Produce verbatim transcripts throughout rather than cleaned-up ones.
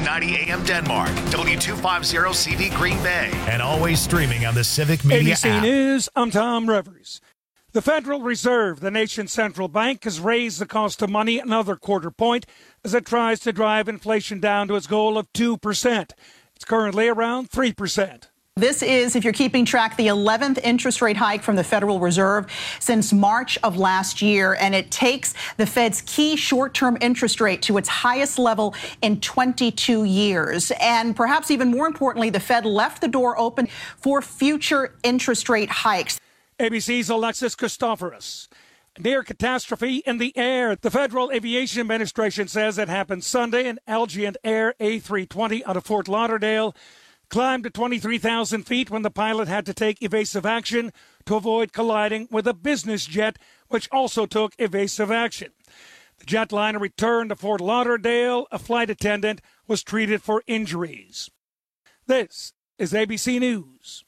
ninety A M Denmark, W two fifty C V Green Bay, and always streaming on the Civic Media A B C app. News, I'm Tom Rivers. The Federal Reserve, the nation's central bank, has raised the cost of money another quarter point as it tries to drive inflation down to its goal of two percent. It's currently around three percent. This is, if you're keeping track, the eleventh interest rate hike from the Federal Reserve since March of last year, and it takes the Fed's key short-term interest rate to its highest level in twenty-two years. And perhaps even more importantly, the Fed left the door open for future interest rate hikes. A B C's Alexis Christoforous. Near catastrophe in the air. The Federal Aviation Administration says it happened Sunday. An Allegiant Air A three twenty out of Fort Lauderdale climbed to twenty-three thousand feet when the pilot had to take evasive action to avoid colliding with a business jet, which also took evasive action. The jetliner returned to Fort Lauderdale. A flight attendant was treated for injuries. This is A B C News.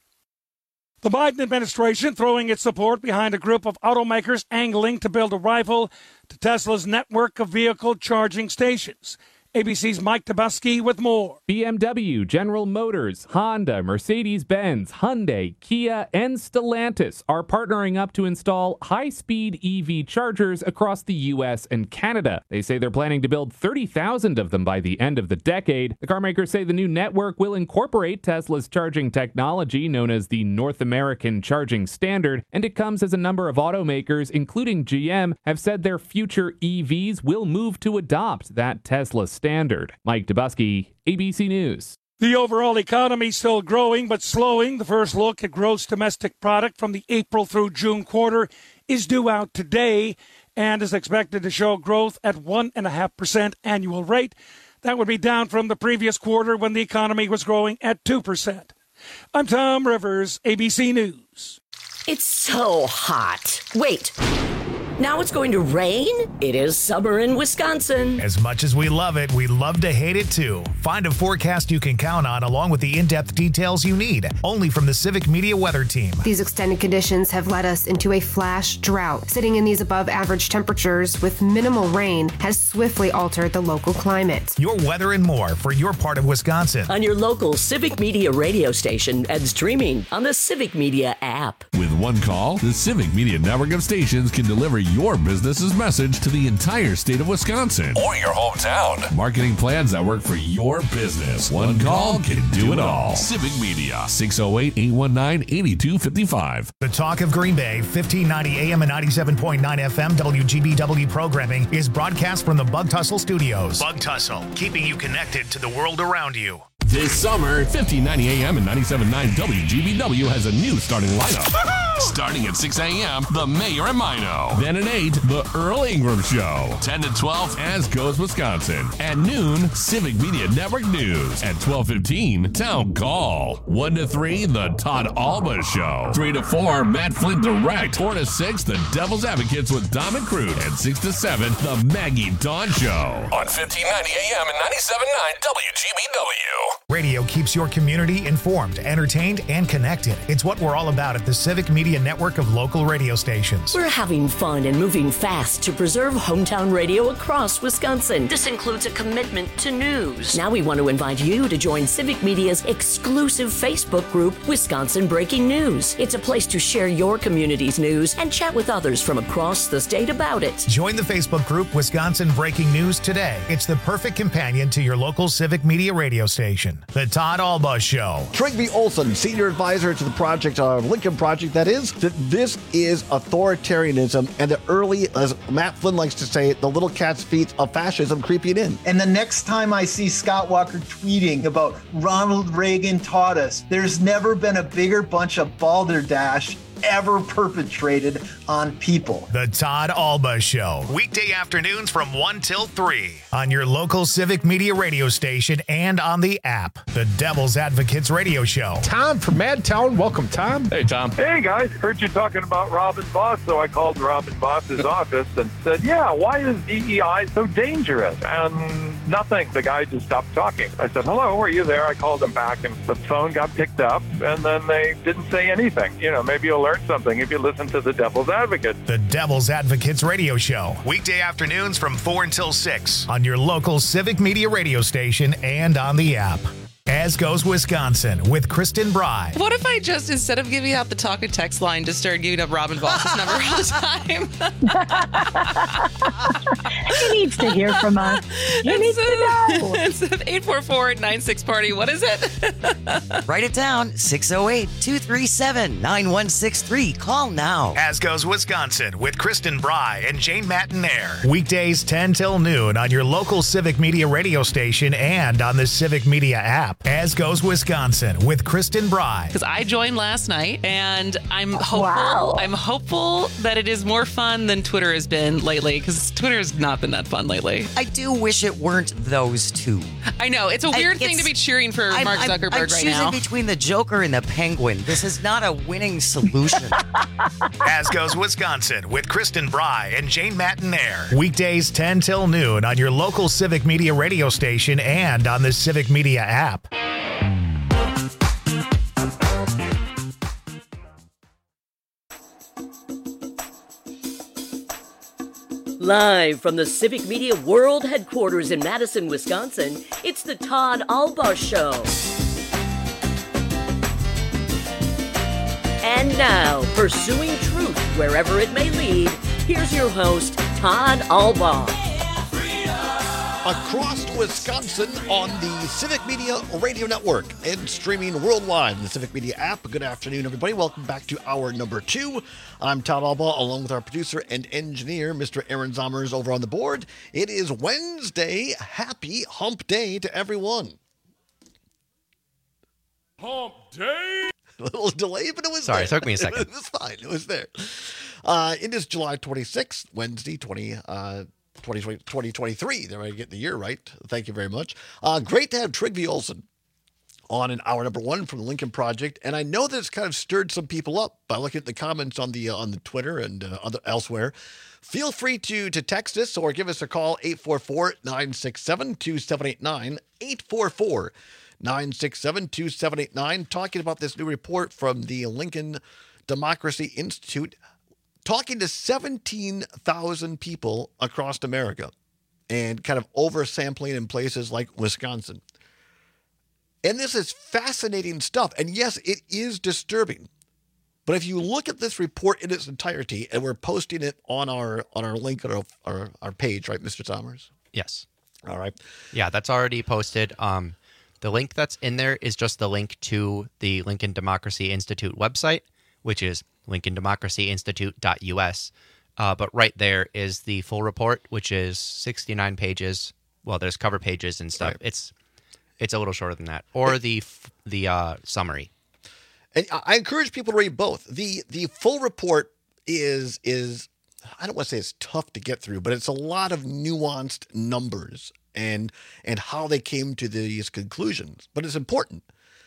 The Biden administration throwing its support behind a group of automakers angling to build a rival to Tesla's network of vehicle charging stations. A B C's Mike Tobusky with more. B M W, General Motors, Honda, Mercedes-Benz, Hyundai, Kia, and Stellantis are partnering up to install high-speed E V chargers across the U S and Canada. They say they're planning to build thirty thousand of them by the end of the decade. The car makers say the new network will incorporate Tesla's charging technology known as the North American Charging Standard, and it comes as a number of automakers, including G M, have said their future E Vs will move to adopt that Tesla standard. Standard. Mike Tobusky, A B C News. The overall economy still growing but slowing. The first look at gross domestic product from the April through June quarter is due out today and is expected to show growth at one point five percent annual rate. That would be down from the previous quarter when the economy was growing at two percent. I'm Tom Rivers, A B C News. It's so hot. Wait. Now it's going to rain? It is summer in Wisconsin. As much as we love it, we love to hate it too. Find a forecast you can count on along with the in-depth details you need, only from the Civic Media Weather Team. These extended conditions have led us into a flash drought. Sitting in these above average temperatures with minimal rain has swiftly altered the local climate. Your weather and more for your part of Wisconsin. On your local Civic Media radio station and streaming on the Civic Media app. With one call, the Civic Media network of stations can deliver your business's message to the entire state of Wisconsin or your hometown. Marketing plans that work for your business. One call can do it all. Civic Media. six oh eight, eight one nine, eight two five five. The Talk of Green Bay, fifteen ninety A M and ninety-seven point nine F M W G B W programming is broadcast from the Bug Tussle Studios. Bug Tussle, keeping you connected to the world around you. This summer, fifteen ninety A M and ninety-seven point nine W G B W has a new starting lineup. Starting at six A M, The Mayor and Mino. Then at eight, The Earl Ingram Show. ten to twelve, As Goes Wisconsin. At noon, Civic Media Network News. At twelve fifteen, Town Call. one to three, The Todd Alba Show. three to four, Matt Flint Direct. four to six, The Devil's Advocates with Dom and Crude. And six to seven, The Maggie Dawn Show. On fifteen ninety A M and ninety-seven point nine W G B W. Radio keeps your community informed, entertained, and connected. It's what we're all about at the Civic Media network of local radio stations. We're having fun and moving fast to preserve hometown radio across Wisconsin. This includes a commitment to news. Now we want to invite you to join Civic Media's exclusive Facebook group, Wisconsin Breaking News. It's a place to share your community's news and chat with others from across the state about it. Join the Facebook group Wisconsin Breaking News today. It's the perfect companion to your local Civic Media radio station. The Todd Alba Show. Trygve Olson, senior advisor to the project, uh, Lincoln Project, that is, that this is authoritarianism and the early, as Matt Flynn likes to say, the little cat's feet of fascism creeping in. And the next time I see Scott Walker tweeting about Ronald Reagan taught us, there's never been a bigger bunch of balderdash ever perpetrated on people. The Todd Alba Show. Weekday afternoons from one till three on your local Civic Media radio station and on the app. The Devil's Advocates radio show. Tom from Madtown. Welcome, Tom. Hey, Tom. Hey, guys. Heard you talking about Robin Boss, so I called Robin Boss's office and said, yeah, why is D E I so dangerous? And Nothing. The guy just stopped talking. I said, hello, are you there? I called him back, and the phone got picked up, and then they didn't say anything. You know, maybe you'll learn something if you listen to the Devil's Advocate. The Devil's Advocates radio show. Weekday afternoons from four until six on your local Civic Media radio station and on the app. As Goes Wisconsin with Kristen Bry. What if I just, instead of giving out the talk and text line, just started giving up Robin Voss's number all the time? He needs to hear from us. He it's needs a, to know. It's eight four four, nine six party. What is it? Write it down. six oh eight, two three seven, nine one six three. Call now. As Goes Wisconsin with Kristen Bry and Jane Matinaire. Weekdays ten till noon on your local Civic Media radio station and on the Civic Media app. As Goes Wisconsin with Kristen Bry. Because I joined last night, and I'm hopeful. Wow. I'm hopeful that it is more fun than Twitter has been lately. Because Twitter has not been that fun lately. I do wish it weren't those two. I know it's a weird I, thing to be cheering for I'm, Mark Zuckerberg I'm, I'm right choosing now. Between the Joker and the Penguin. This is not a winning solution. As Goes Wisconsin with Kristen Bry and Jane Matinaire. Weekdays ten till noon on your local Civic Media radio station and on the Civic Media app. Live from the Civic Media World Headquarters in Madison, Wisconsin, it's the Todd Albaugh Show. And now, pursuing truth wherever it may lead, here's your host, Todd Albaugh. Across Wisconsin on the Civic Media Radio Network and streaming worldwide in the Civic Media app. Good afternoon, everybody. Welcome back to hour number two. I'm Todd Albaugh, along with our producer and engineer, Mister Aaron Zommers, over on the board. It is Wednesday. Happy Hump Day to everyone. Hump Day? A little delay, but it was Sorry, there. It took me a second. It was fine. It was there. Uh, it is July twenty-sixth, Wednesday, twenty uh twenty twenty-three. There I get the year right. Thank you very much. Uh, great to have Trygve Olsen on in hour number one from the Lincoln Project, and I know that it's kind of stirred some people up by looking at the comments on the uh, on the Twitter and uh, other elsewhere. Feel free to to text us or give us a call, eight four four, nine six seven, two seven eight nine, eight four four, nine six seven, two seven eight nine, talking about this new report from the Lincoln Democracy Institute, talking to seventeen thousand people across America and kind of oversampling in places like Wisconsin. And this is fascinating stuff. And yes, it is disturbing. But if you look at this report in its entirety, and we're posting it on our on our link on our, our, our page, right, Mister Zommers? Yes. All right. Yeah, that's already posted. Um, the link that's in there is just the link to the Lincoln Democracy Institute website, which is lincoln democracy institute dot u s. Uh, but right there is the full report, which is sixty-nine pages. Well, there's cover pages and stuff. Right. It's it's a little shorter than that. Or the the uh, summary. And I encourage people to read both. The the full report is is I don't want to say it's tough to get through, but it's a lot of nuanced numbers and and how they came to these conclusions. But it's important.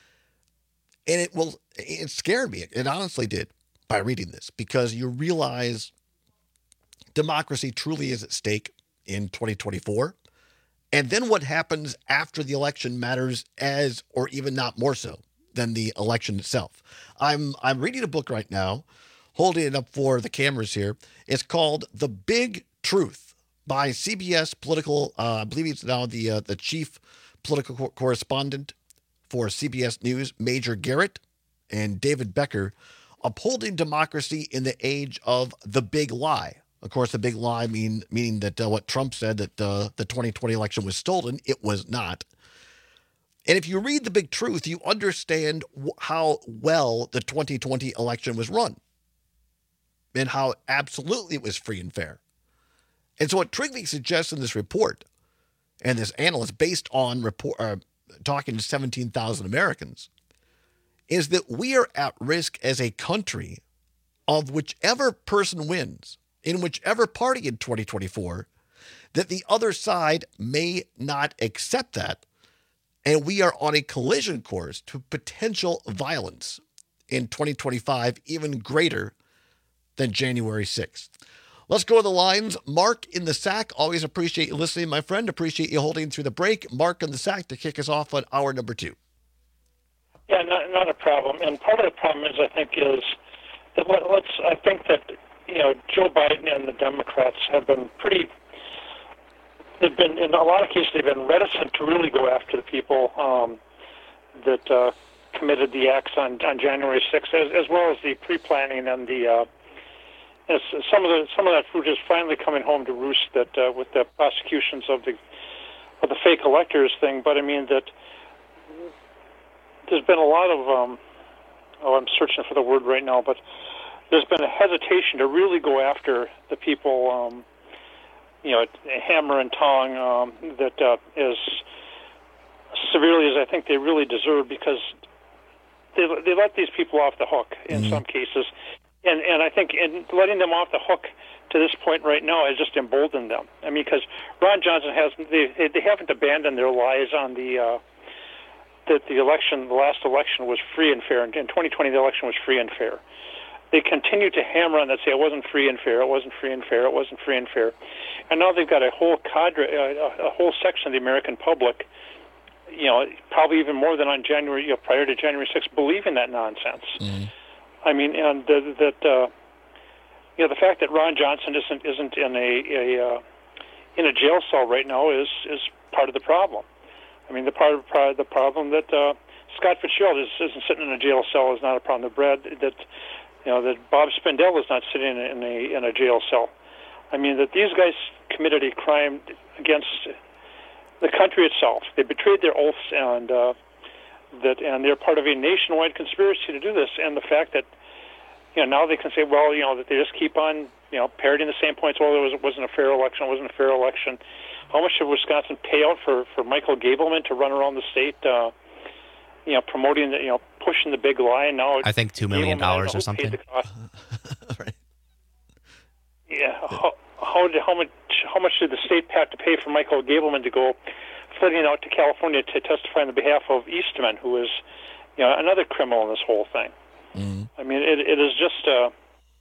And it will it scared me. It honestly did by reading this, because you realize democracy truly is at stake in twenty twenty-four. And then what happens after the election matters as, or even not more so, than the election itself. I'm I'm reading a book right now, holding it up for the cameras here. It's called The Big Truth by C B S political, uh, I believe he's now the uh, the chief political co- correspondent for C B S News, Major Garrett, and David Becker, upholding democracy in the age of the big lie. Of course, the big lie mean, meaning that uh, what Trump said, that uh, the twenty twenty election was stolen. It was not. And if you read The Big Truth, you understand w- how well the twenty twenty election was run and how absolutely it was free and fair. And so what Trygve suggests in this report, and this analyst based on report, uh, talking to seventeen thousand Americans, is that we are at risk as a country of whichever person wins, in whichever party in twenty twenty-four, that the other side may not accept that. And we are on a collision course to potential violence in twenty twenty-five, even greater than January sixth. Let's go to the lines. Mark in the Sack. Always appreciate you listening, my friend. Appreciate you holding through the break. Mark in the Sack to kick us off on hour number two. Yeah, not, not a problem. And part of the problem is, I think, is that let, let's. I think that you know Joe Biden and the Democrats have been pretty. They've been in a lot of cases they've been reticent to really go after the people um, that uh, committed the acts on, on January sixth, as, as well as the pre-planning and the. Uh, As some of the some of that fruit is finally coming home to roost. That uh, with the prosecutions of the of the fake electors thing, but I mean that there's been a lot of um, oh, I'm searching for the word right now, but there's been a hesitation to really go after the people, um, you know, hammer and tong um, that uh, as severely as I think they really deserve, because they they let these people off the hook in mm-hmm. some cases. And and I think in letting them off the hook to this point right now has just emboldened them. I mean, because Ron Johnson has they they haven't abandoned their lies on the uh, that the election, the last election was free and fair. And in twenty twenty, the election was free and fair. They continue to hammer on that, say it wasn't free and fair, it wasn't free and fair, it wasn't free and fair. And now they've got a whole cadre, uh, a whole section of the American public, you know, probably even more than on January, you know, prior to January sixth, believing that nonsense. Mm-hmm. I mean, and uh, that uh, you know, the fact that Ron Johnson isn't isn't in a, a uh, in a jail cell right now is is part of the problem. I mean, the part of part of the problem that uh, Scott Fitzgerald is, isn't sitting in a jail cell is not a problem. The Brad that you know that Bob Spindell is not sitting in a in a jail cell. I mean, that these guys committed a crime against the country itself. They betrayed their oaths, and uh, that and they're part of a nationwide conspiracy to do this. And the fact that you know now they can say, well, you know, that they just keep on you know parroting the same points. Well, it was it wasn't a fair election. It wasn't a fair election. How much did Wisconsin pay out for, for Michael Gableman to run around the state, uh, you know, promoting the, you know, pushing the big lie? And now I think two million dollars or something. Right. Yeah. How, how did how much how much did the state have to pay for Michael Gableman to go flitting out to California to testify on the behalf of Eastman, who is, you know, another criminal in this whole thing? Mm-hmm. I mean, it it is just. Uh,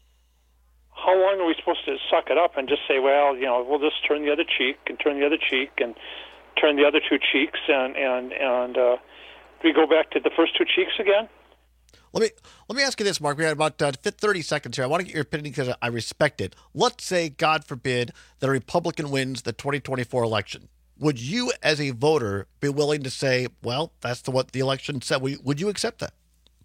How long are we supposed to suck it up and just say, well, you know, we'll just turn the other cheek and turn the other cheek and turn the other two cheeks and and and uh, do we go back to the first two cheeks again? Let me let me ask you this, Mark. We got about uh, thirty seconds here. I want to get your opinion because I respect it. Let's say, God forbid, that a Republican wins the twenty twenty-four election. Would you, as a voter, be willing to say, well, that's the, what the election said? Would you accept that?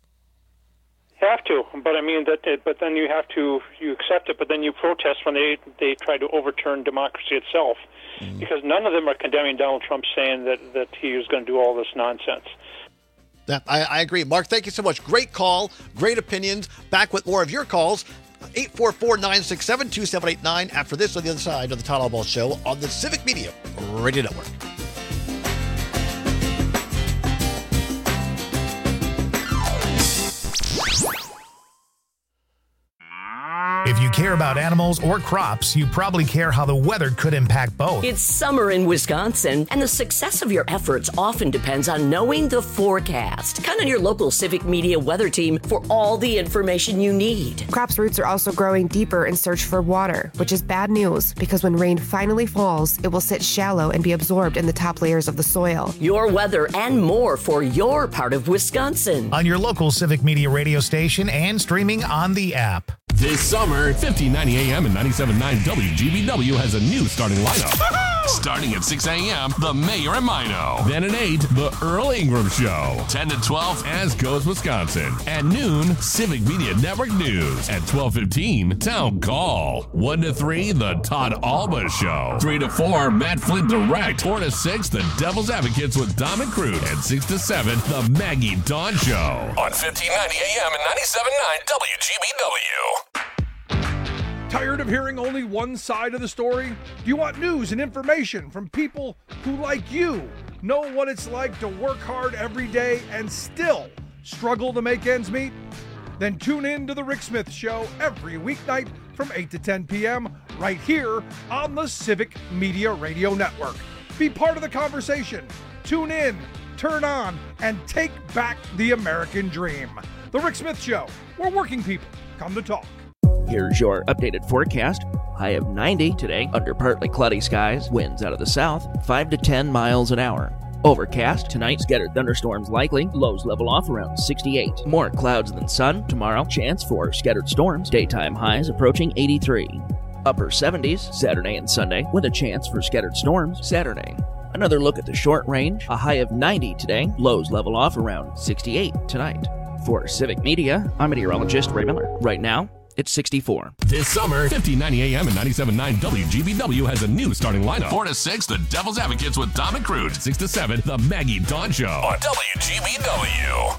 Have to, but I mean that. But then you have to you accept it, but then you protest when they they try to overturn democracy itself, mm. because none of them are condemning Donald Trump, saying that that he was going to do all this nonsense. Yeah, I, I agree, Mark. Thank you so much. Great call, great opinions. Back with more of your calls. eight four four, nine six seven, two seven eight nine. After this, on the other side of the Todd Albaugh Show on the Civic Media Radio Network. If you care about animals or crops, you probably care how the weather could impact both. It's summer in Wisconsin, and the success of your efforts often depends on knowing the forecast. Count on your local Civic Media weather team for all the information you need. Crops' roots are also growing deeper in search for water, which is bad news because when rain finally falls, it will sit shallow and be absorbed in the top layers of the soil. Your weather and more for your part of Wisconsin. On your local Civic Media radio station and streaming on the app. This summer, fifteen ninety A M and ninety-seven point nine W G B W has a new starting lineup. Starting at six A M, The Mayor and Mino. Then at eight, The Earl Ingram Show. ten to twelve, As Goes Wisconsin. At noon, Civic Media Network News. At twelve fifteen, Town Call. one to three, The Todd Albaugh Show. three to four, Matt Flint Direct. four to six, The Devil's Advocates with Dom and Crute. And six to seven, The Maggie Dawn Show. On fifteen ninety A M and ninety-seven point nine W G B W. Tired of hearing only one side of the story? Do you want news and information from people who, like you, know what it's like to work hard every day and still struggle to make ends meet? Then tune in to The Rick Smith Show every weeknight from eight to ten p.m. right here on the Civic Media Radio Network. Be part of the conversation. Tune in, turn on, and take back the American dream. The Rick Smith Show, where working people come to talk. Here's your updated forecast. high of ninety today, under partly cloudy skies, winds out of the south, five to ten miles an hour. Overcast tonight, scattered thunderstorms likely, lows level off around sixty-eight. More clouds than sun tomorrow, chance for scattered storms, daytime highs approaching eighty-three. Upper seventies Saturday and Sunday, with a chance for scattered storms Saturday. Another look at the short range, a high of ninety today, lows level off around sixty-eight tonight. For Civic Media, I'm meteorologist Ray Miller. Right now, it's sixty-four. This summer, fifteen ninety A M and ninety-seven point nine W G B W has a new starting lineup. four to six, The Devil's Advocates with Dom and Crude. six to seven, The Maggie Dawn Show on W G B W.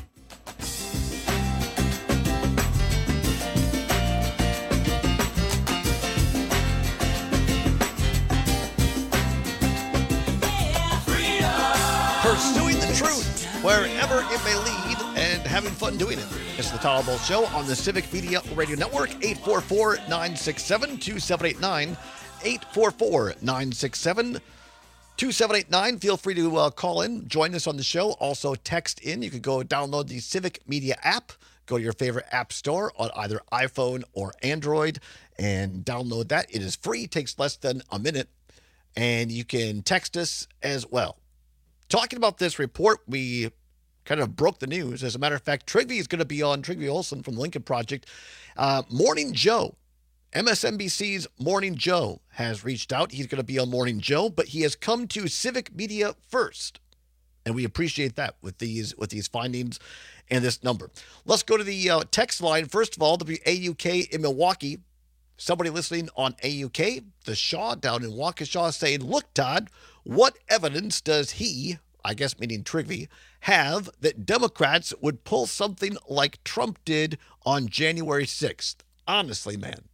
Pursuing the truth wherever it may lead and having fun doing it. It's the Todd Almost Show on the Civic Media Radio Network. eight four four, nine six seven, two seven eight nine. eight four four, nine six seven, two seven eight nine. Feel free to uh, call in, join us on the show. Also text in. You can go download the Civic Media app. Go to your favorite app store on either iPhone or Android and download that. It is free. Takes less than a minute. And you can text us as well. Talking about this report, we kind of broke the news. As a matter of fact, Trygve is going to be on, Trygve Olsen from the Lincoln Project. Uh, Morning Joe, M S N B C's Morning Joe has reached out. He's going to be on Morning Joe, but he has come to Civic Media first. And we appreciate that with these with these findings and this number. Let's go to the uh, text line. First of all, W A U K in Milwaukee. Somebody listening on A U K, the Shaw down in Waukesha, saying, look, Todd, what evidence does he, I guess meaning Trygve, have that Democrats would pull something like Trump did on January sixth? Honestly, man.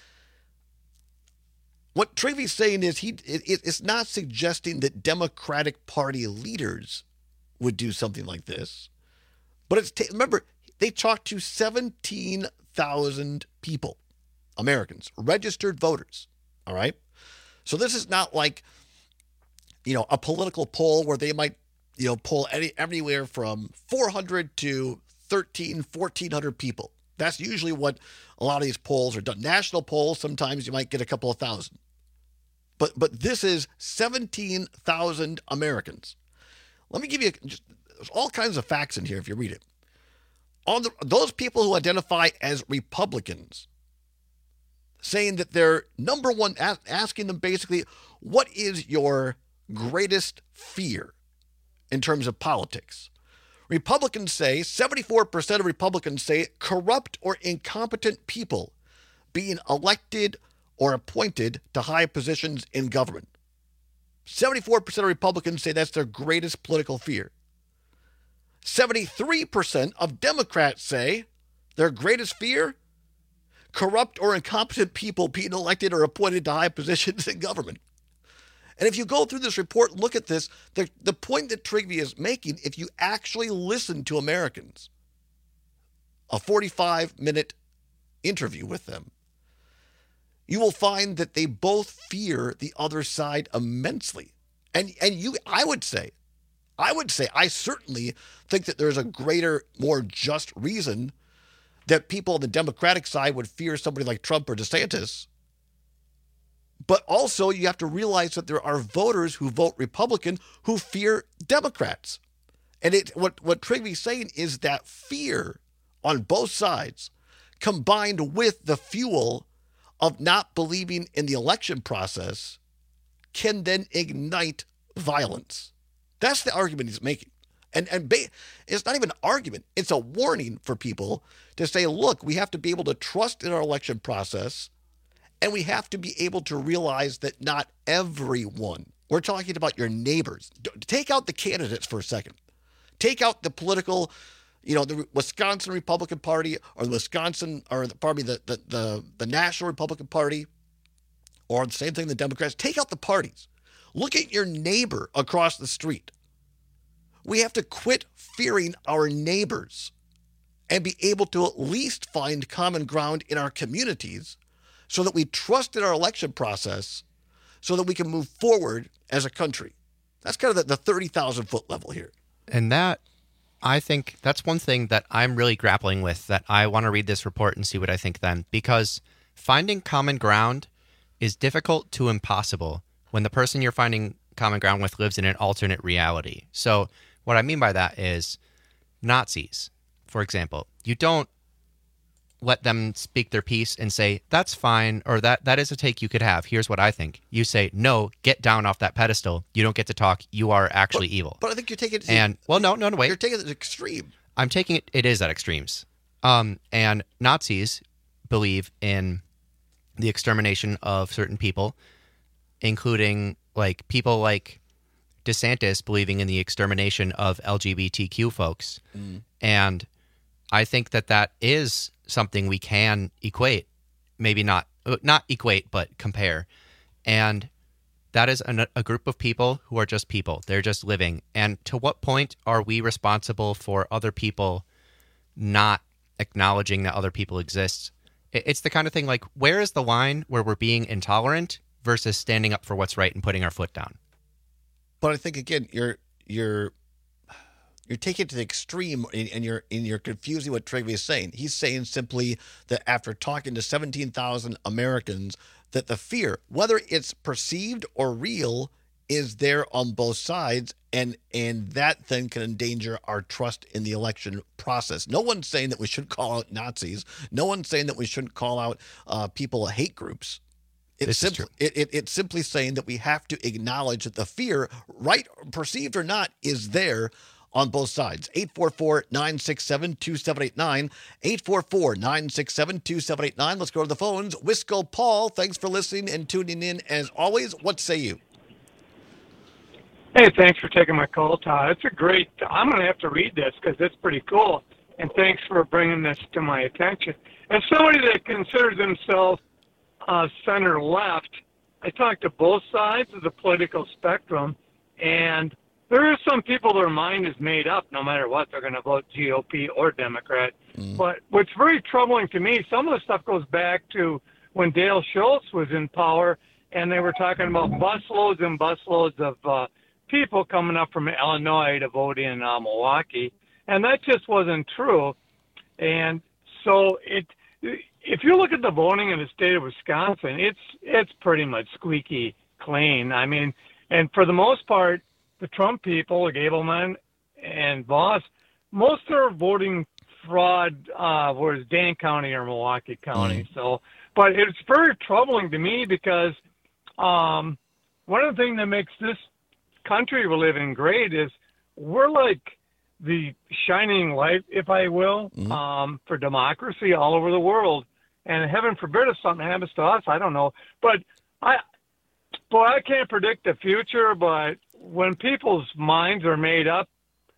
What Trygve's saying is he it, it's not suggesting that Democratic Party leaders would do something like this. But it's, t- remember, they talked to seventeen thousand people, Americans, registered voters, all right? So this is not like, you know, a political poll where they might, you know, poll any, anywhere from four hundred to thirteen, fourteen hundred people. That's usually what a lot of these polls are done. National polls, sometimes you might get a couple of thousand. But but this is seventeen thousand Americans. Let me give you just, there's all kinds of facts in here if you read it. On the, those people who identify as Republicans, saying that they're number one, asking them basically, what is your greatest fear in terms of politics? Republicans say, seventy-four percent of Republicans say corrupt or incompetent people being elected or appointed to high positions in government. seventy-four percent of Republicans say that's their greatest political fear. seventy-three percent of Democrats say their greatest fear, corrupt or incompetent people being elected or appointed to high positions in government. And if you go through this report and look at this, the, the point that Trygve is making, if you actually listen to Americans, a forty-five minute interview with them, you will find that they both fear the other side immensely. And and you, I would say, I would say, I certainly think that there's a greater, more just reason that people on the Democratic side would fear somebody like Trump or DeSantis. But also you have to realize that there are voters who vote Republican who fear Democrats. And it what, what Trygve's saying is that fear on both sides combined with the fuel of not believing in the election process can then ignite violence. That's the argument he's making. And and ba- it's not even an argument. It's a warning for people to say, look, we have to be able to trust in our election process, and we have to be able to realize that not everyone, we're talking about your neighbors. Take out the candidates for a second. Take out the political, you know, the Wisconsin Republican Party or the Wisconsin, or the, pardon me, the, the, the, the National Republican Party, or the same thing, the Democrats. Take out the parties. Look at your neighbor across the street. We have to quit fearing our neighbors and be able to at least find common ground in our communities so that we trust in our election process so that we can move forward as a country. That's kind of the, the thirty thousand foot level here. And that, I think that's one thing that I'm really grappling with, that I want to read this report and see what I think then. Because finding common ground is difficult to impossible when the person you're finding common ground with lives in an alternate reality. So what I mean by that is Nazis, for example. You don't let them speak their piece and say, that's fine, or that that is a take you could have. Here's what I think. You say, no, get down off that pedestal. You don't get to talk. You are actually but, evil. But I think you're taking it... And, well, no, no, no, wait. You're taking it to the extreme. I'm taking it... It is at extremes. Um, and Nazis believe in the extermination of certain people, including, like, people like DeSantis believing in the extermination of L G B T Q folks. Mm. And I think that that is something we can equate, maybe not not equate, but compare. And that is an, a group of people who are just people. They're just living. And to what point are we responsible for other people not acknowledging that other people exist? It's the kind of thing like, where is the line where we're being intolerant versus standing up for what's right and putting our foot down? But I think, again, you're you're You're taking it to the extreme, and you're and you're confusing what Trygve is saying. He's saying simply that after talking to seventeen thousand Americans, that the fear, whether it's perceived or real, is there on both sides, and and that then can endanger our trust in the election process. No one's saying that we should call out Nazis. No one's saying that we shouldn't call out uh, people hate groups. It's simply it, it, it's simply saying that we have to acknowledge that the fear, right, perceived or not, is there on both sides. eight four four, nine six seven, two seven eight nine. eight four four, nine six seven, two seven eight nine. Let's go to the phones. Wisco Paul, thanks for listening and tuning in. As always, what say you? Hey, thanks for taking my call, Todd. It's a great, I'm going to have to read this because it's pretty cool. And thanks for bringing this to my attention. As somebody that considers themselves uh, center left, I talk to both sides of the political spectrum, and there are some people their mind is made up no matter what. They're going to vote G O P or Democrat. Mm. But what's very troubling to me, some of the stuff goes back to when Dale Schultz was in power, and they were talking about busloads and busloads of uh, people coming up from Illinois to vote in uh, Milwaukee. And that just wasn't true. And so it, if you look at the voting in the state of Wisconsin, it's it's pretty much squeaky clean. I mean, and for the most part, the Trump people, Gableman and Voss, most are voting fraud, uh, whereas Dane County or Milwaukee County. Mm. So, but it's very troubling to me because um, one of the things that makes this country we live in great is we're like the shining light, if I will, mm. um, for democracy all over the world. And heaven forbid if something happens to us, I don't know. But I, boy, I can't predict the future, but when people's minds are made up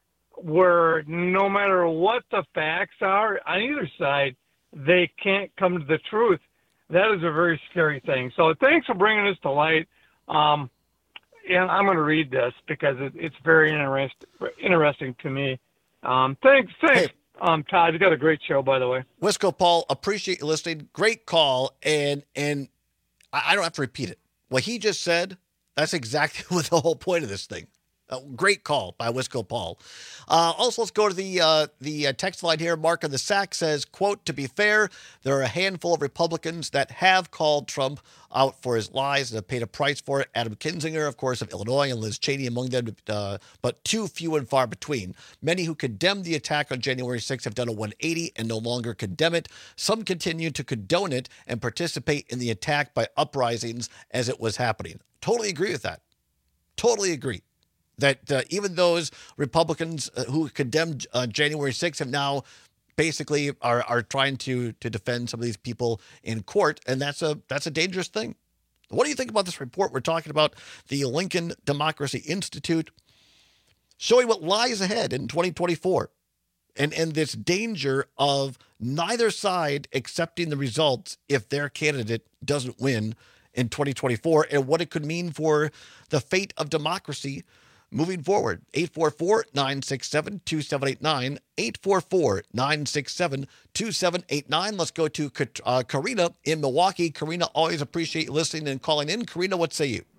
where no matter what the facts are on either side, they can't come to the truth, that is a very scary thing. So thanks for bringing this to light. Um, and I'm going to read this because it, it's very interest, interesting to me. Um, thanks, thanks, hey, um, Todd. You got a great show, by the way. Wisco Paul, appreciate you listening. Great call, and and I don't have to repeat it. What he just said, that's exactly what the whole point of this thing. Uh, great call by Wisco Paul. Uh, also, let's go to the uh, the uh, text line here. Mark on the Sack says, quote, to be fair, there are a handful of Republicans that have called Trump out for his lies and have paid a price for it. Adam Kinzinger, of course, of Illinois, and Liz Cheney among them, uh, but too few and far between. Many who condemned the attack on January sixth have done a one eighty and no longer condemn it. Some continue to condone it and participate in the attack by uprisings as it was happening. Totally agree with that. Totally agree. That uh, even those Republicans uh, who condemned uh, January sixth have now basically are are trying to to defend some of these people in court, and that's a that's a dangerous thing. What do you think about this report? We're talking about the Lincoln Democracy Institute showing what lies ahead in twenty twenty-four, and and this danger of neither side accepting the results if their candidate doesn't win in twenty twenty-four, and what it could mean for the fate of democracy moving forward. Eight four four, nine six seven, two seven eight nine. eight four four, nine six seven, two seven eight nine. Let's go to uh, Karina in Milwaukee. Karina, always appreciate you listening and calling in. Karina, what say you?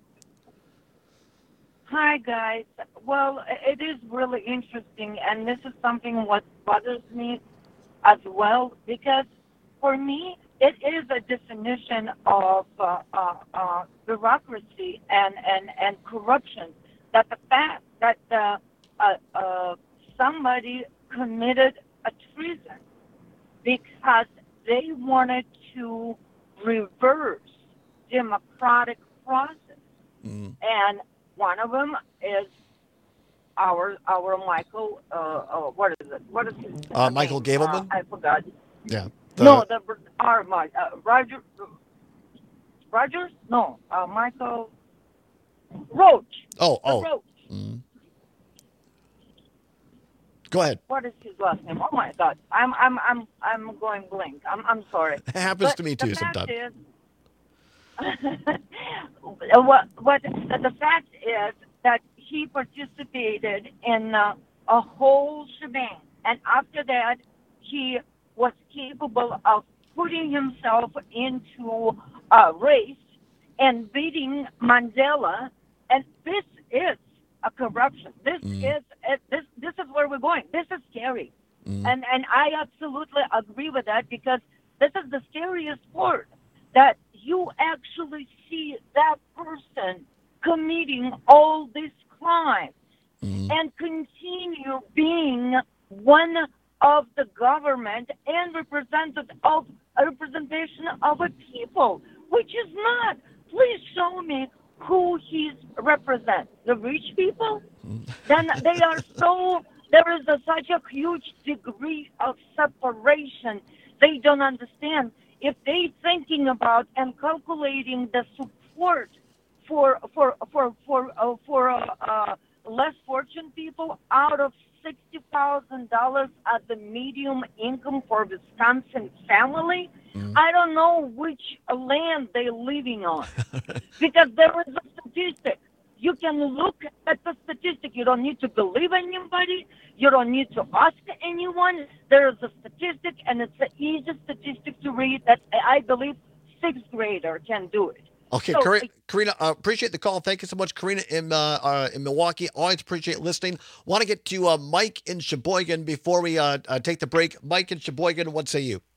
Hi, guys. Well, it is really interesting, and this is something what bothers me as well, because for me, it is a definition of uh, uh, uh, bureaucracy and, and, and corruption. That the fact that uh, uh, uh, somebody committed a treason because they wanted to reverse democratic process, mm. and one of them is our our Michael. Uh, uh, what is it? What is his uh, Michael Gableman? Uh, I forgot. Yeah. The... No, the our Mike uh, Roger Rogers. No, uh, Michael Roach. Oh, the oh. Roach. Mm. Go ahead. What is his last name? Oh my God, I'm I'm I'm I'm going blank. I'm I'm sorry. It happens but to me too the fact sometimes. Is, what what the, the fact is that he participated in uh, a whole shebang, and after that, he was capable of putting himself into a race and beating Mandela, and this is a corruption. This mm. is uh, this this is where we're going. This is scary, mm. and and I absolutely agree with that, because this is the scariest part, that you actually see that person committing all these crimes mm. and continue being one of the government and representative of a representation of a people, which is not. Please show me who he represents. The rich people? Then they are so, there is a, such a huge degree of separation. They don't understand. If they thinking about and calculating the support for for for for uh, for uh, uh, less fortunate people out of sixty thousand dollars at the medium income for Wisconsin family, mm. I don't know which land they're living on, because there is a statistic. You can look at the statistic. You don't need to believe anybody. You don't need to ask anyone. There is a statistic, and it's an easy statistic to read that I believe sixth grader can do it. Okay, so, Karina, Karina uh, appreciate the call. Thank you so much, Karina in uh, uh, in Milwaukee. Always appreciate listening. Want to get to uh, Mike in Sheboygan before we uh, uh, take the break. Mike in Sheboygan, what say you?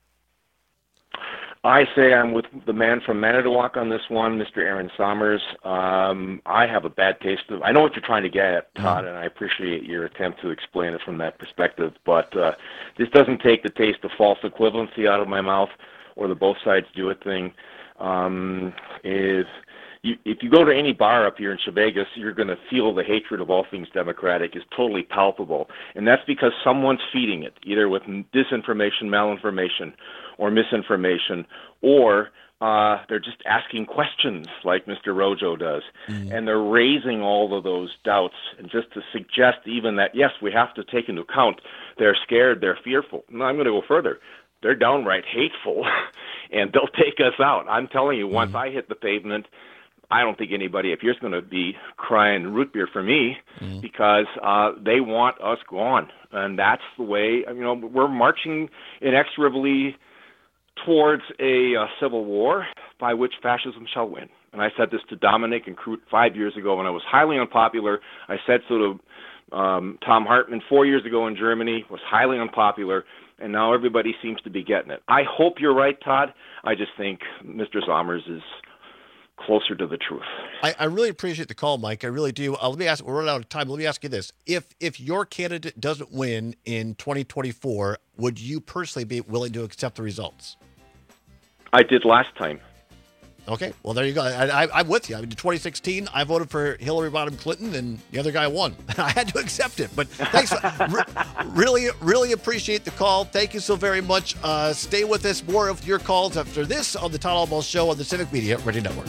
I say I'm with the man from Manitowoc on this one, Mister Aaron Sommers. Um, I have a bad taste of. I know what you're trying to get at, Todd, mm-hmm. and I appreciate your attempt to explain it from that perspective. But uh, this doesn't take the taste of false equivalency out of my mouth, or the both sides do it thing. Um, is you, if you go to any bar up here in Chevegas, you're going to feel the hatred of all things Democratic is totally palpable, and that's because someone's feeding it, either with disinformation, malinformation, or misinformation, or uh, they're just asking questions like Mister Rojo does, mm. and they're raising all of those doubts, and just to suggest even that, yes, we have to take into account they're scared, they're fearful. No, I'm going to go further. They're downright hateful, and they'll take us out. I'm telling you, once mm. I hit the pavement, I don't think anybody up here is going to be crying root beer for me, mm. because uh, they want us gone, and that's the way. You know, we're marching inexorably towards a uh, civil war by which fascism shall win. And I said this to Dominic and Crute five years ago when I was highly unpopular. I said so to um, Tom Hartman four years ago in Germany, was highly unpopular, and now everybody seems to be getting it. I hope you're right, Todd. I just think Mister Sommers is closer to the truth. I, I really appreciate the call, Mike. I really do. Uh, let me ask, we're running out of time. Let me ask you this. If if your candidate doesn't win in twenty twenty-four, would you personally be willing to accept the results? I did last time. Okay, well, there you go. I, I, I'm with you. I mean, in twenty sixteen, I voted for Hillary Rodham Clinton, and the other guy won. I had to accept it. But thanks. re- really, really appreciate the call. Thank you so very much. Uh, stay with us. More of your calls after this on the Todd Almost Show on the Civic Media Radio Network.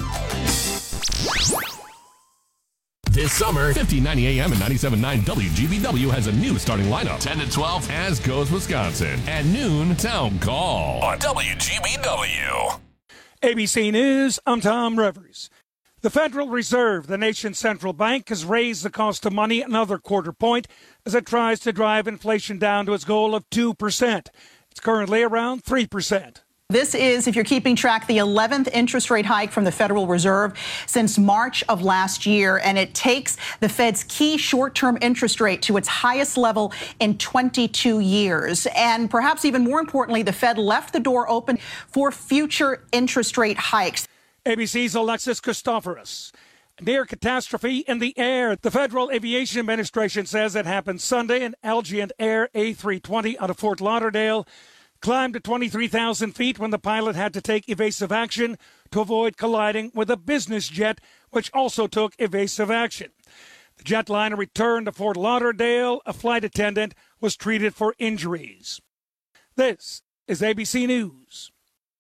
This summer, fifteen ninety A M and ninety-seven point nine W G B W has a new starting lineup. ten to twelve, As Goes Wisconsin. At noon, Town Call on W G B W. A B C News, I'm Tom Rivers. The Federal Reserve, the nation's central bank, has raised the cost of money another quarter point as it tries to drive inflation down to its goal of two percent. It's currently around three percent. This is, if you're keeping track, the eleventh interest rate hike from the Federal Reserve since March of last year, and it takes the Fed's key short-term interest rate to its highest level in twenty-two years. And perhaps even more importantly, the Fed left the door open for future interest rate hikes. A B C's Alexis Christoforous. Near catastrophe in the air. The Federal Aviation Administration says it happened Sunday. An Allegiant Air A three twenty out of Fort Lauderdale climbed to twenty-three thousand feet when the pilot had to take evasive action to avoid colliding with a business jet, which also took evasive action. The jetliner returned to Fort Lauderdale. A flight attendant was treated for injuries. This is A B C News.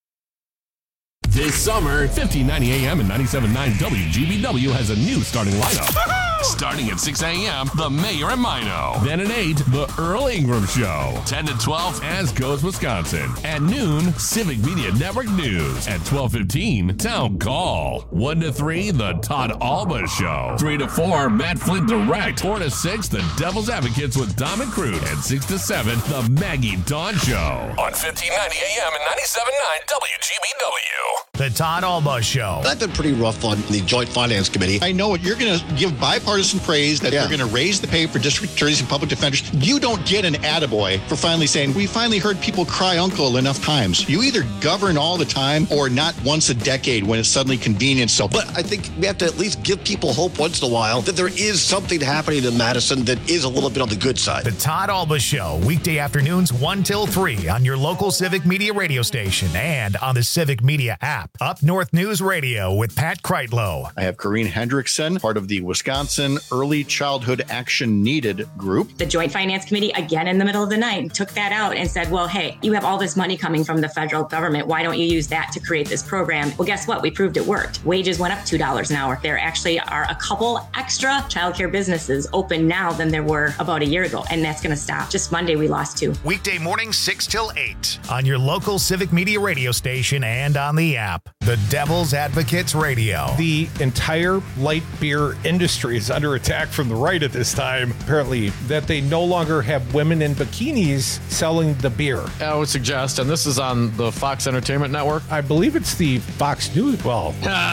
This summer, fifteen ninety A M and ninety-seven point nine W G B W has a new starting lineup. Starting at six A M, The Mayor and Mino. Then at eight, The Earl Ingram Show. ten to twelve, As Goes Wisconsin. At noon, Civic Media Network News. At twelve fifteen, Town Call. one to three, The Todd Alba Show. three to four, Matt Flint Direct. four to six, The Devil's Advocates with Dom and Crude. And six to seven, The Maggie Dawn Show. On fifteen ninety A M and ninety-seven point nine W G B W. The Todd Alba Show. I've been pretty rough on the Joint Finance Committee. I know it. You're going to give bipartisan praise that Yeah. you're going to raise the pay for district attorneys and public defenders. You don't get an attaboy for finally saying, we finally heard people cry uncle enough times. You either govern all the time or not once a decade when it's suddenly convenient. So, But I think we have to at least give people hope once in a while that there is something happening in Madison that is a little bit on the good side. The Todd Alba Show, weekday afternoons one till three on your local Civic Media radio station and on the Civic Media app. Up North News Radio with Pat Kreitlow. I have Corrine Hendrickson, part of the Wisconsin Early Childhood Action Needed group. The Joint Finance Committee, again in the middle of the night, took that out and said, well, hey, you have all this money coming from the federal government. Why don't you use that to create this program? Well, guess what? We proved it worked. Wages went up two dollars an hour. There actually are a couple extra childcare businesses open now than there were about a year ago, and that's going to stop. Just Monday, we lost two. Weekday mornings six till eight on your local Civic Media radio station and on the app. The Devil's Advocates Radio. The entire light beer industry is under attack from the right at this time, apparently, that they no longer have women in bikinis selling the beer. I would suggest, and this is on the Fox Entertainment Network. I believe it's the Fox News. Well,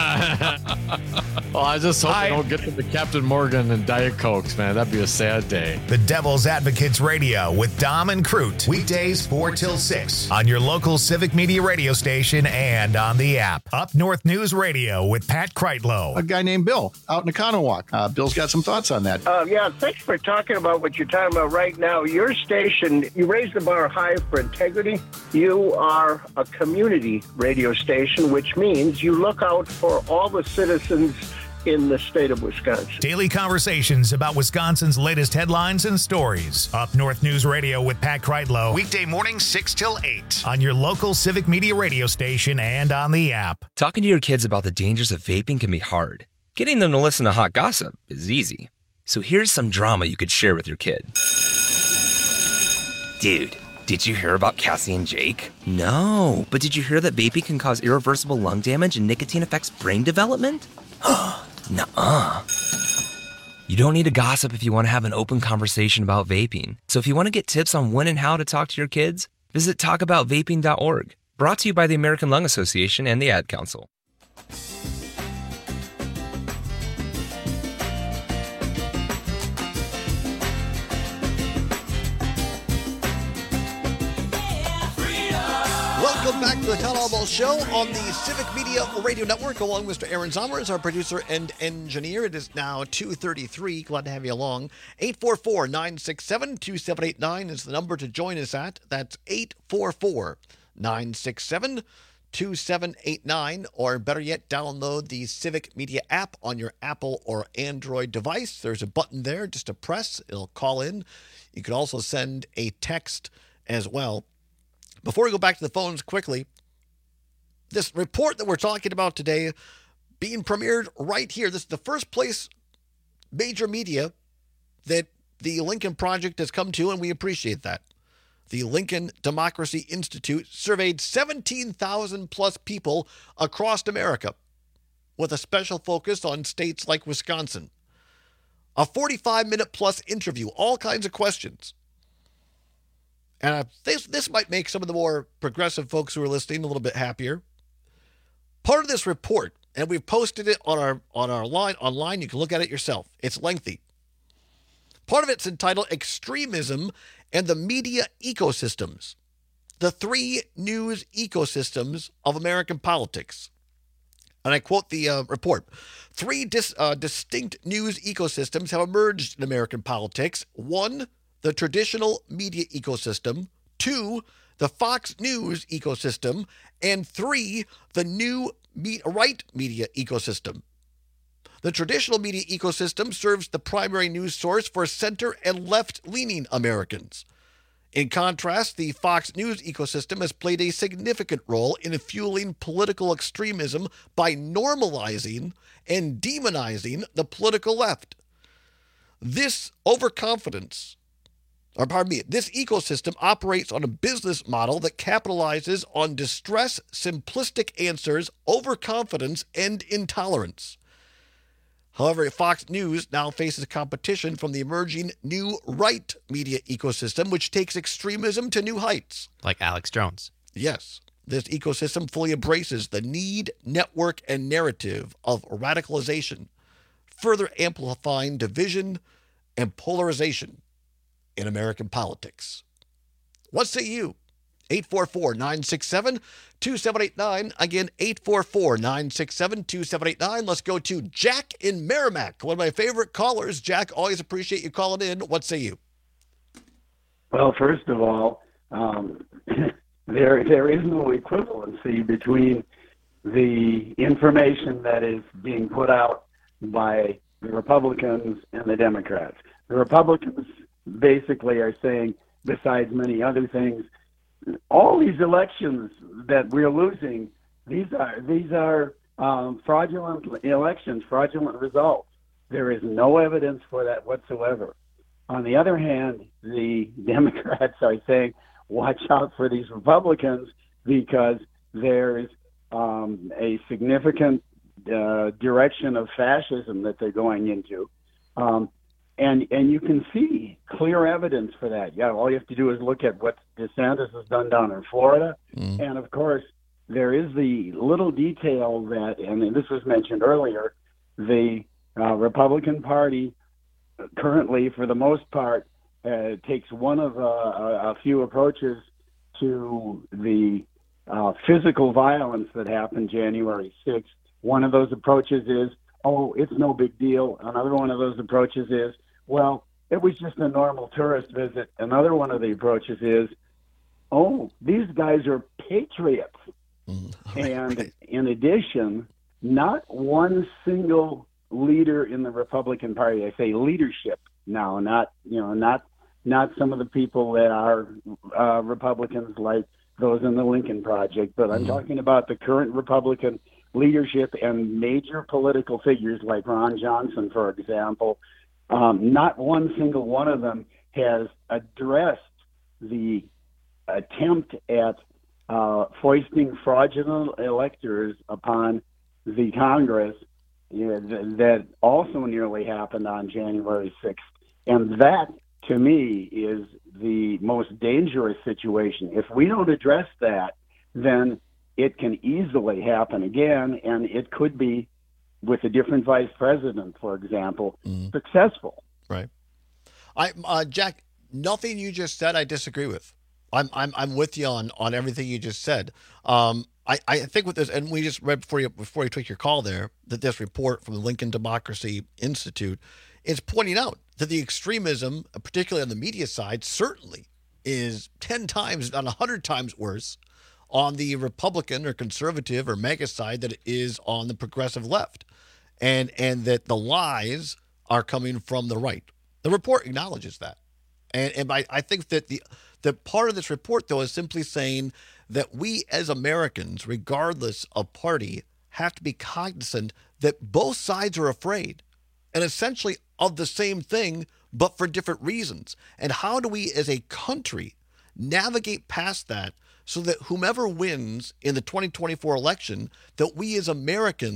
well I just hope I, they don't get to the Captain Morgan and Diet Cokes, man. That'd be a sad day. The Devil's Advocates Radio with Dom and Crute. Weekdays four till six on your local Civic Media radio station and on the app. Up North News Radio with Pat Kreitlow. A guy named Bill out in Economowoc. Uh, Bill's got some thoughts on that. Uh, yeah, thanks for talking about what you're talking about right now. Your station, you raise the bar high for integrity. You are a community radio station, which means you look out for all the citizens in the state of Wisconsin. Daily conversations about Wisconsin's latest headlines and stories. Up North News Radio with Pat Kreitlow. Weekday mornings six till eight on your local Civic Media radio station and on the app. Talking to your kids about the dangers of vaping can be hard. Getting them to listen to hot gossip is easy. So here's some drama you could share with your kid. Dude, did you hear about Cassie and Jake? No, but did you hear that vaping can cause irreversible lung damage and nicotine affects brain development? Nuh-uh. You don't need to gossip if you want to have an open conversation about vaping. So if you want to get tips on when and how to talk to your kids, visit talk about vaping dot org. Brought to you by the American Lung Association and the Ad Council. Welcome back to the Town Hall Show on the Civic Media Radio Network, along with Mister Aaron Somers, our producer and engineer. It is now two thirty-three. Glad to have you along. eight four four, nine six seven, two seven eight nine is the number to join us at. That's eight four four, nine six seven, two seven eight nine, or better yet, download the Civic Media app on your Apple or Android device. There's a button there just to press. It'll call in. You can also send a text as well. Before we go back to the phones quickly, this report that we're talking about today being premiered right here. This is the first place, major media, that the Lincoln Project has come to, and we appreciate that. The Lincoln Democracy Institute surveyed seventeen thousand plus people across America with a special focus on states like Wisconsin. A forty-five minute plus interview, all kinds of questions. And uh, this, this might make some of the more progressive folks who are listening a little bit happier. Part of this report, and we've posted it on our on our line online. You can look at it yourself. It's lengthy. Part of it's entitled Extremism and the Media Ecosystems, the three news ecosystems of American politics. And I quote the uh, report. Three dis, uh, distinct news ecosystems have emerged in American politics. One, the traditional media ecosystem. Two, the Fox News ecosystem. And three, the new me- right media ecosystem. The traditional media ecosystem serves the primary news source for center and left-leaning Americans. In contrast, the Fox News ecosystem has played a significant role in fueling political extremism by normalizing and demonizing the political left. This overconfidence, or pardon me, this ecosystem operates on a business model that capitalizes on distress, simplistic answers, overconfidence, and intolerance. However, Fox News now faces competition from the emerging new right media ecosystem, which takes extremism to new heights. Like Alex Jones. Yes. This ecosystem fully embraces the need, network, and narrative of radicalization, further amplifying division and polarization in American politics. What say you? eight four four, nine six seven, two seven eight nine. Again, eight four four, nine six seven, two seven eight nine. Let's go to Jack in Merrimack, one of my favorite callers. Jack, always appreciate you calling in. What say you? Well, first of all, um, there there is no equivalency between the information that is being put out by the Republicans and the Democrats. The Republicans basically are saying, besides many other things, all these elections that we're losing, these are these are um, fraudulent elections, fraudulent results. There is no evidence for that whatsoever. On the other hand, the Democrats are saying, watch out for these Republicans because there's um, a significant uh, direction of fascism that they're going into. Um, And and you can see clear evidence for that. Yeah, all you have to do is look at what DeSantis has done down in Florida. Mm. And, of course, there is the little detail that, and this was mentioned earlier, the uh, Republican Party currently, for the most part, uh, takes one of uh, a, a few approaches to the uh, physical violence that happened January sixth. One of those approaches is, oh, it's no big deal. Another one of those approaches is, well, it was just a normal tourist visit. Another one of the approaches is, oh, these guys are patriots. Mm, right, and right. In addition, not one single leader in the Republican Party, I say leadership now, not, you know, not, not some of the people that are uh, Republicans like those in the Lincoln Project, but I'm mm. talking about the current Republican leadership and major political figures like Ron Johnson, for example. Um, not one single one of them has addressed the attempt at uh, foisting fraudulent electors upon the Congress you know, th- that also nearly happened on January sixth. And that, to me, is the most dangerous situation. If we don't address that, then it can easily happen again, and it could be, with a different vice president, for example, mm. successful. Right. I, uh, Jack, nothing you just said I disagree with. I'm I'm I'm with you on, on everything you just said. Um, I, I think with this, and we just read before you before you took your call there, that this report from the Lincoln Democracy Institute is pointing out that the extremism, particularly on the media side, certainly is ten times, not one hundred times worse on the Republican or conservative or MAGA side than it is on the progressive left. And and that the lies are coming from the right. The report acknowledges that. And and I, I think that the the part of this report, though, is simply saying that we as Americans, regardless of party, have to be cognizant that both sides are afraid and essentially of the same thing, but for different reasons. And how do we as a country navigate past that so that whomever wins in the twenty twenty-four election, that we as Americans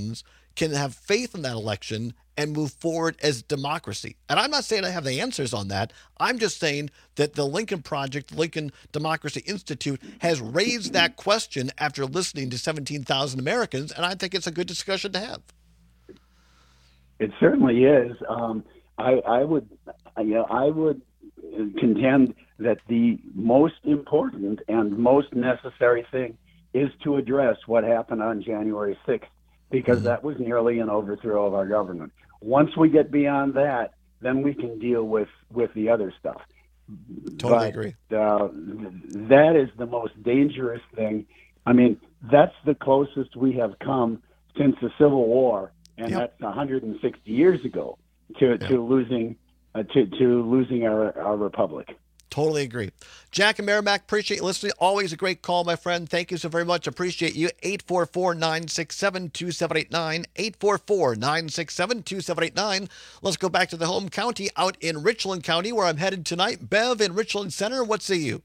can have faith in that election and move forward as democracy. And I'm not saying I have the answers on that. I'm just saying that the Lincoln Project, the Lincoln Democracy Institute, has raised that question after listening to seventeen thousand Americans, and I think it's a good discussion to have. It certainly is. Um, I, I would, you know, I would contend that the most important and most necessary thing is to address what happened on January sixth, because mm-hmm. that was nearly an overthrow of our government. Once we get beyond that, then we can deal with, with the other stuff. Totally but, agree. Uh, that is the most dangerous thing. I mean, that's the closest we have come since the Civil War, and yep. that's one hundred sixty years ago to yep. to losing uh, to to losing our our republic. Totally agree. Jack and Merrimack, appreciate you listening. Always a great call, my friend. Thank you so very much. Appreciate you. eight four four, nine six seven, two seven eight nine. eight four four, nine six seven, two seven eight nine. Let's go back to the home county out in Richland County, where I'm headed tonight. Bev in Richland Center, what say you?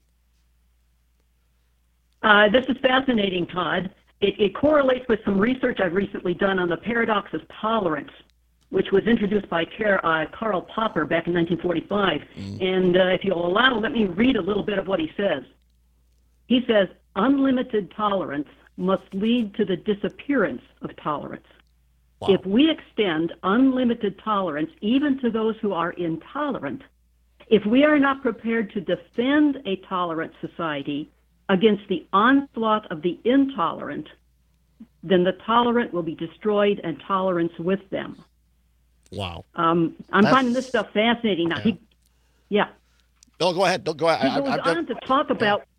Uh, this is fascinating, Todd. It, it correlates with some research I've recently done on the paradox of tolerance, which was introduced by uh, Karl Popper back in nineteen forty-five. Mm. And uh, if you'll allow, let me read a little bit of what he says. He says, unlimited tolerance must lead to the disappearance of tolerance. Wow. If we extend unlimited tolerance even to those who are intolerant, if we are not prepared to defend a tolerant society against the onslaught of the intolerant, then the tolerant will be destroyed and tolerance with them. Wow. Um, I'm That's, finding this stuff fascinating. Now, yeah. He, yeah. No, go ahead. Don't go ahead. He goes I, I, on I, to talk about. Yeah.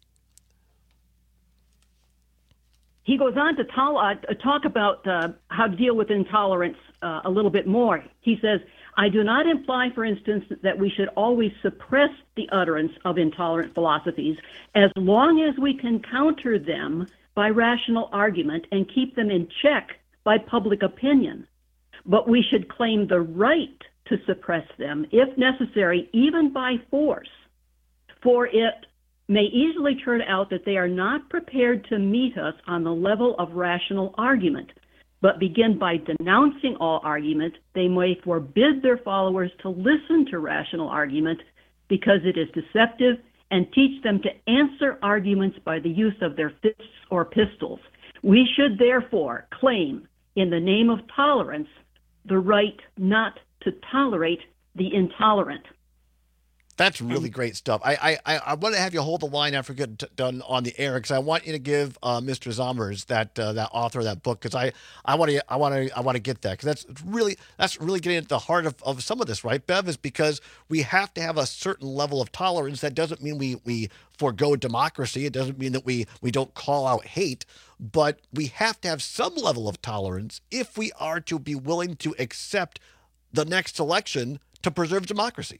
He goes on to tol- uh, talk about uh, how to deal with intolerance uh, a little bit more. He says, I do not imply, for instance, that we should always suppress the utterance of intolerant philosophies as long as we can counter them by rational argument and keep them in check by public opinion. But we should claim the right to suppress them, if necessary, even by force, for it may easily turn out that they are not prepared to meet us on the level of rational argument, but begin by denouncing all argument. They may forbid their followers to listen to rational argument because it is deceptive, and teach them to answer arguments by the use of their fists or pistols. We should therefore claim, in the name of tolerance, the right not to tolerate the intolerant. That's really great stuff. I I, I want to have you hold the line after we get done on the air, because I want you to give uh, Mister Zommers, that uh, that author of that book, because I I want to I want to I want to get that, because that's really that's really getting at the heart of, of some of this, right, Bev? Is because we have to have a certain level of tolerance. That doesn't mean we we forego democracy. It doesn't mean that we we don't call out hate, but we have to have some level of tolerance if we are to be willing to accept the next election to preserve democracy.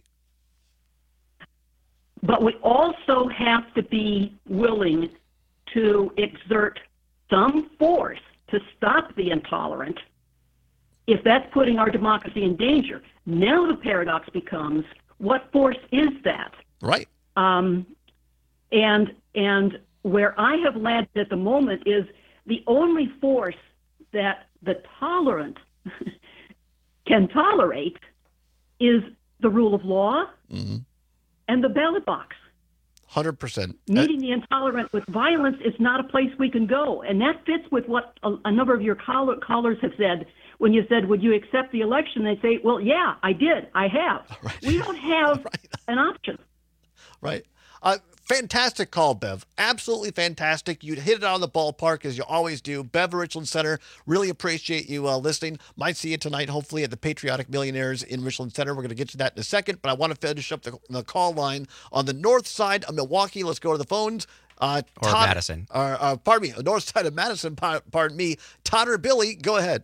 But we also have to be willing to exert some force to stop the intolerant if that's putting our democracy in danger. Now the paradox becomes, what force is that? Right. Um, and and where I have landed at the moment is the only force that the tolerant can tolerate is the rule of law, mm-hmm. and the ballot box. one hundred percent. Meeting the intolerant with violence is not a place we can go. And that fits with what a, a number of your call, callers have said when you said, would you accept the election? They say, well, yeah, I did. I have. Right. We don't have right. an option. Right. Uh, fantastic call, Bev. Absolutely fantastic. You hit it out of the ballpark, as you always do. Bev, Richland Center, really appreciate you uh, listening. Might see you tonight, hopefully, at the Patriotic Millionaires in Richland Center. We're going to get to that in a second, but I want to finish up the, the call line on the north side of Milwaukee. Let's go to the phones. Uh, or Todd, Madison. Uh, uh, pardon me, the north side of Madison, pardon me. Todd or Billy, go ahead.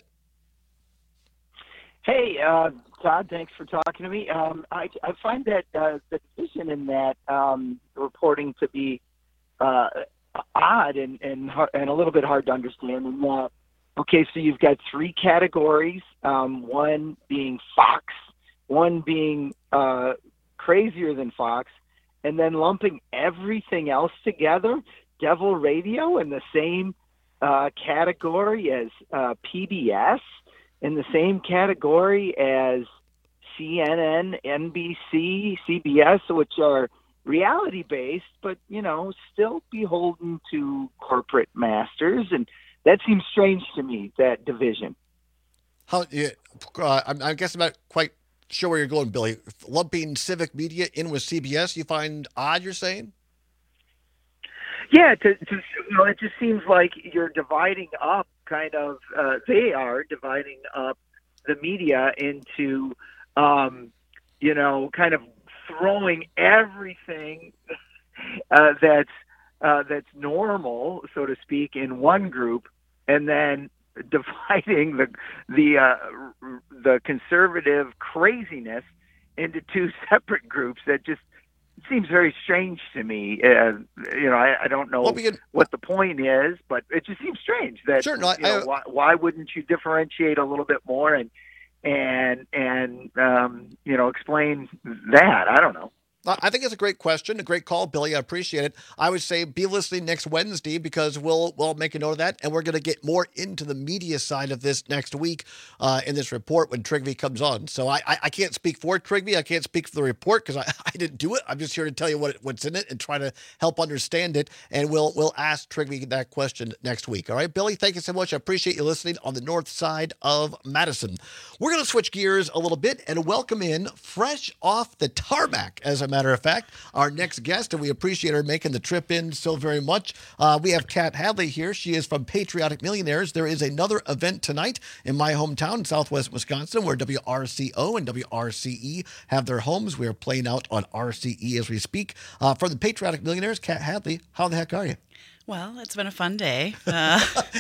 Hey, uh, Todd, thanks for talking to me. Um, I, I find that uh, the division in that um, reporting to be uh, odd and and, hard, and a little bit hard to understand. And, uh, okay, so you've got three categories, um, one being Fox, one being uh, crazier than Fox, and then lumping everything else together, Devil Radio, in the same uh, category as uh, P B S. in the same category as C N N, N B C, C B S, which are reality-based, but, you know, still beholden to corporate masters. And that seems strange to me, that division. How? Yeah, uh, I'm, I guess I'm not quite sure where you're going, Billy. Lumping civic media in with C B S, you find odd, you're saying? Yeah, to, to, you know, it just seems like you're dividing up kind of, uh, they are dividing up the media into, um, you know, kind of throwing everything uh, that's uh, that's normal, so to speak, in one group, and then dividing the the uh, the conservative craziness into two separate groups. That just seems very strange to me. Uh, you know, I, I don't know well, can, what the point is, but it just seems strange that sure, no, you know, I, why, why wouldn't you differentiate a little bit more and and and um, you know, explain that? I don't know. I think it's a great question, a great call, Billy. I appreciate it. I would say be listening next Wednesday because we'll we'll make a note of that, and we're going to get more into the media side of this next week uh, in this report when Trygve comes on. So I, I, I can't speak for Trygve. I can't speak for the report because I, I didn't do it. I'm just here to tell you what what's in it and try to help understand it, and we'll we'll ask Trygve that question next week. All right, Billy, thank you so much. I appreciate you listening on the north side of Madison. We're going to switch gears a little bit and welcome in, fresh off the tarmac, as a matter of fact, our next guest, and we appreciate her making the trip in so very much. Uh, we have Kat Hadley here. She is from Patriotic Millionaires. There is another event tonight in my hometown, Southwest Wisconsin, where W R C O and W R C E have their homes. We are playing out on R C E as we speak. Uh, from the Patriotic Millionaires, Kat Hadley, how the heck are you? Well, it's been a fun day. Uh,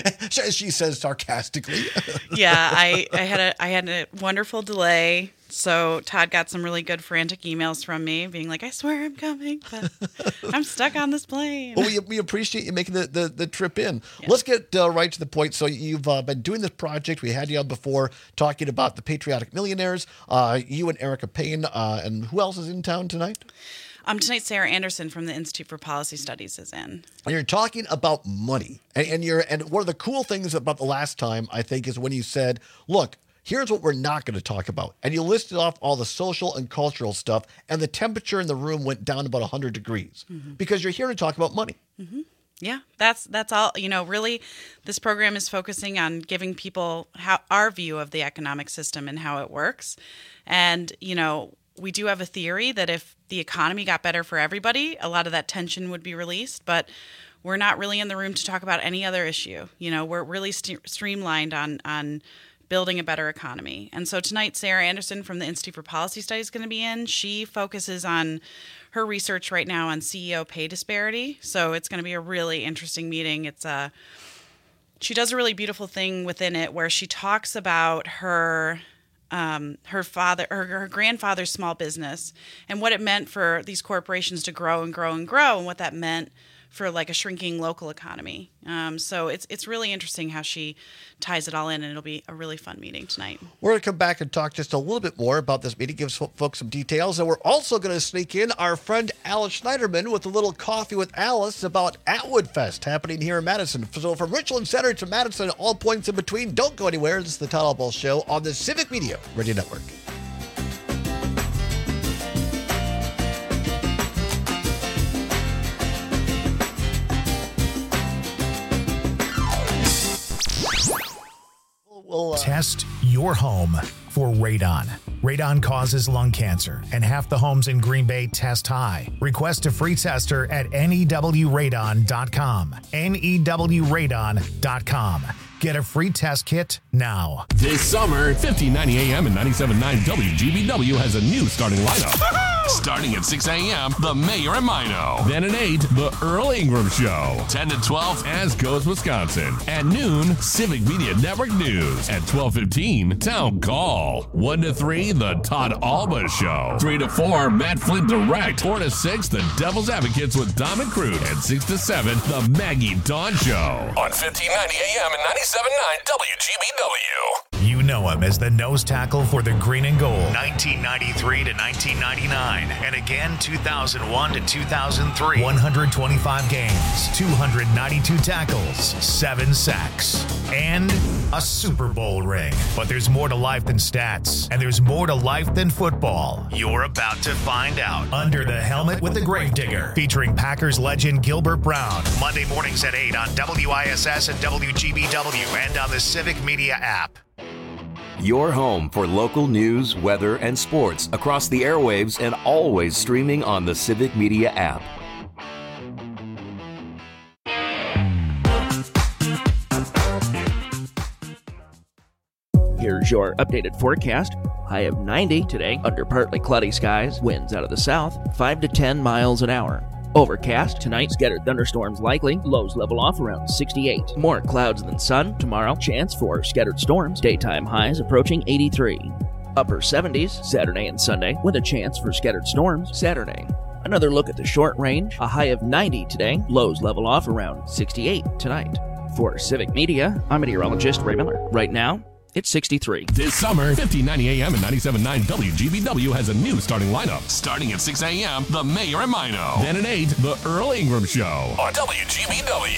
she says sarcastically. yeah, I, I had a I had a wonderful delay. So Todd got some really good frantic emails from me being like, I swear I'm coming, but I'm stuck on this plane. Well, we, we appreciate you making the, the, the trip in. Yeah. Let's get uh, right to the point. So you've uh, been doing this project. We had you on before talking about the Patriotic Millionaires. Uh, you and Erica Payne. Uh, and who else is in town tonight? Um, tonight, Sarah Anderson from the Institute for Policy Studies is in. And you're talking about money. And, and you're and one of the cool things about the last time, I think, is when you said, look, here's what we're not going to talk about. And you listed off all the social and cultural stuff, and the temperature in the room went down about one hundred degrees mm-hmm. because you're here to talk about money. Mm-hmm. Yeah, that's that's all. You know, really, this program is focusing on giving people how our view of the economic system and how it works. And, you know, we do have a theory that if the economy got better for everybody, a lot of that tension would be released. But we're not really in the room to talk about any other issue. You know, we're really st- streamlined on on building a better economy. And so tonight, Sarah Anderson from the Institute for Policy Studies is going to be in. She focuses on her research right now on C E O pay disparity. So it's going to be a really interesting meeting. It's a she does a really beautiful thing within it where she talks about her um, her father her, her grandfather's small business and what it meant for these corporations to grow and grow and grow and what that meant for like a shrinking local economy. Um, so it's it's really interesting how she ties it all in, and it'll be a really fun meeting tonight. We're going to come back and talk just a little bit more about this meeting, give folks some details, and we're also going to sneak in our friend Alice Schneiderman with a little coffee with Alice about Atwood Fest happening here in Madison. So from Richland Center to Madison, all points in between, don't go anywhere. This is the Todd Albaugh Show on the Civic Media Radio Network. We'll, uh... Test your home for radon. Radon causes lung cancer, and half the homes in Green Bay test high. Request a free tester at N E W radon dot com. N E W radon dot com. Get a free test kit now. This summer, fifteen ninety A M and ninety-seven point nine W G B W has a new starting lineup. Starting at six A M, The Mayor and Mino. Then at eight, The Earl Ingram Show. ten to twelve, As Goes Wisconsin. At noon, Civic Media Network News. At twelve fifteen, Town Call. one to three, The Todd Albaugh Show. three to four, Matt Flint Direct. four to six, The Devil's Advocates with Dom and Crute. And six to seven, The Maggie Dawn Show. On fifteen ninety A M and ninety-seven point nine W G B W. You You know him as the nose tackle for the Green and Gold, nineteen ninety-three to nineteen ninety-nine, and again two thousand one to two thousand three. one hundred twenty-five games, two hundred ninety-two tackles, seven sacks, and a Super Bowl ring. But there's more to life than stats, and there's more to life than football. You're about to find out. Under the Helmet with the Gravedigger, featuring Packers legend Gilbert Brown. Monday mornings at eight on W I S S and W G B W and on the Civic Media app. Your home for local news, weather, and sports across the airwaves and always streaming on the Civic Media app. Here's your updated forecast. High of ninety today under partly cloudy skies. Winds out of the south, five to ten miles an hour. Overcast tonight, scattered thunderstorms likely. Lows level off around sixty-eight. More clouds than sun tomorrow. Chance for scattered storms. Daytime highs approaching eighty-three. Upper seventies Saturday and Sunday with a chance for scattered storms Saturday. Another look at the short range. A high of ninety today. Lows level off around sixty-eight tonight. For Civic Media, I'm meteorologist Ray Miller. Right now, it's sixty-three. This summer, fifteen ninety A M and ninety-seven point nine W G B W has a new starting lineup. Starting at six A M, The Mayor and Mino. Then at eight, The Earl Ingram Show. On W G B W.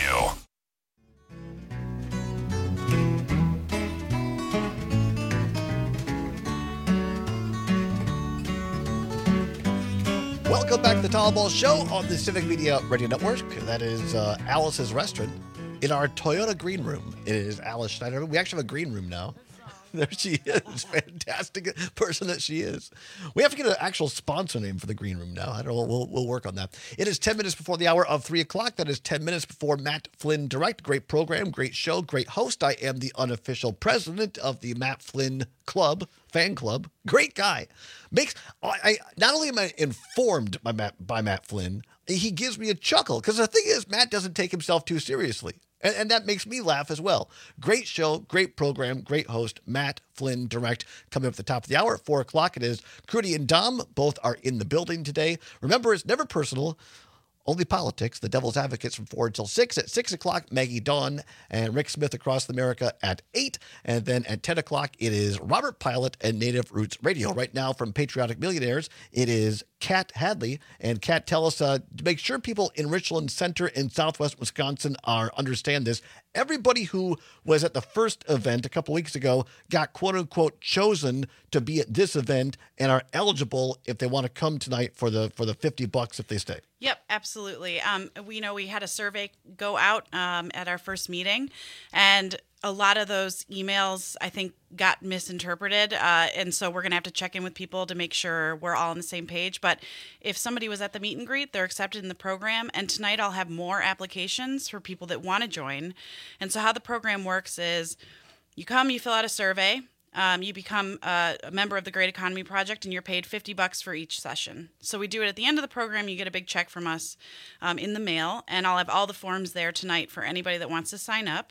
Welcome back to the Tall Ball Show on the Civic Media Radio Network. That is uh, Alice's Restaurant in our Toyota Green Room. It is Alice Schneider. We actually have a green room now. There she is. Fantastic person that she is. We have to get an actual sponsor name for the green room now. I don't know. We'll, we'll work on that. It is ten minutes before the hour of three o'clock. That is ten minutes before Matt Flynn Direct. Great program, great show, great host. I am the unofficial president of the Matt Flynn Club, fan club. Great guy. Makes I, I not only am I informed by Matt, by Matt Flynn, he gives me a chuckle. Because the thing is, Matt doesn't take himself too seriously. And, and that makes me laugh as well. Great show, great program, great host, Matt Flynn Direct. Coming up at the top of the hour at four o'clock, it is Crudy and Dom. Both are in the building today. Remember, it's never personal, only politics. The Devil's Advocates from four until six. At six o'clock, Maggie Dawn and Rick Smith Across America at eight. And then at ten o'clock, it is Robert Pilot and Native Roots Radio. Right now from Patriotic Millionaires, it is Kat Hadley. And Kat, tell us, uh, to make sure people in Richland Center in southwest Wisconsin are understand this, everybody who was at the first event a couple weeks ago got quote-unquote chosen to be at this event and are eligible if they want to come tonight for the for the fifty bucks if they stay. Yep, absolutely. Um, we know we had a survey go out um, at our first meeting, and a lot of those emails, I think, got misinterpreted. Uh, and so we're going to have to check in with people to make sure we're all on the same page. But if somebody was at the meet and greet, they're accepted in the program. And tonight I'll have more applications for people that want to join. And so how the program works is you come, you fill out a survey. Um, you become a, a member of the Great Economy Project, and you're paid fifty bucks for each session. So we do it at the end of the program. You get a big check from us um, in the mail, and I'll have all the forms there tonight for anybody that wants to sign up.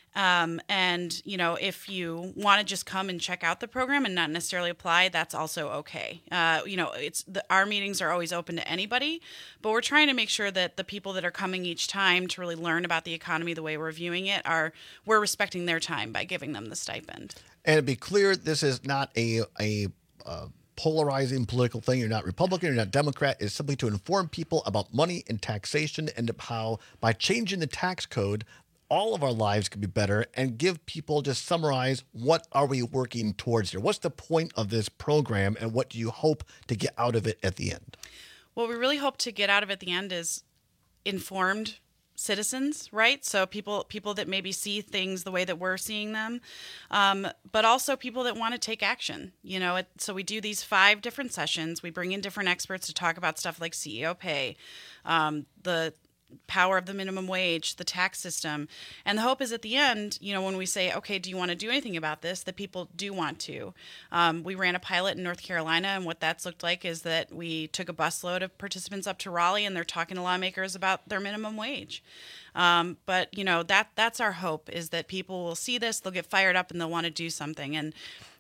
Um, and, you know, if you want to just come and check out the program and not necessarily apply, that's also okay. Uh, you know, it's the, our meetings are always open to anybody, but we're trying to make sure that the people that are coming each time to really learn about the economy the way we're viewing it are, we're respecting their time by giving them the stipend. And to be clear, this is not a, a, uh, polarizing political thing. You're not Republican, you're not Democrat. It's simply to inform people about money and taxation and how by changing the tax code, all of our lives could be better, and give people, just summarize, what are we working towards here? What's the point of this program, and what do you hope to get out of it at the end? What we really hope to get out of it at the end is informed citizens, right? So people people that maybe see things the way that we're seeing them, um, but also people that want to take action. You know, it, so we do these five different sessions. We bring in different experts to talk about stuff like C E O pay, um, the power of the minimum wage, the tax system. And the hope is at the end, you know, when we say, okay, do you want to do anything about this, that people do want to. Um, we ran a pilot in North Carolina, and what that's looked like is that we took a busload of participants up to Raleigh, and they're talking to lawmakers about their minimum wage. Um, but, you know, that that's our hope, is that people will see this, they'll get fired up, and they'll want to do something. And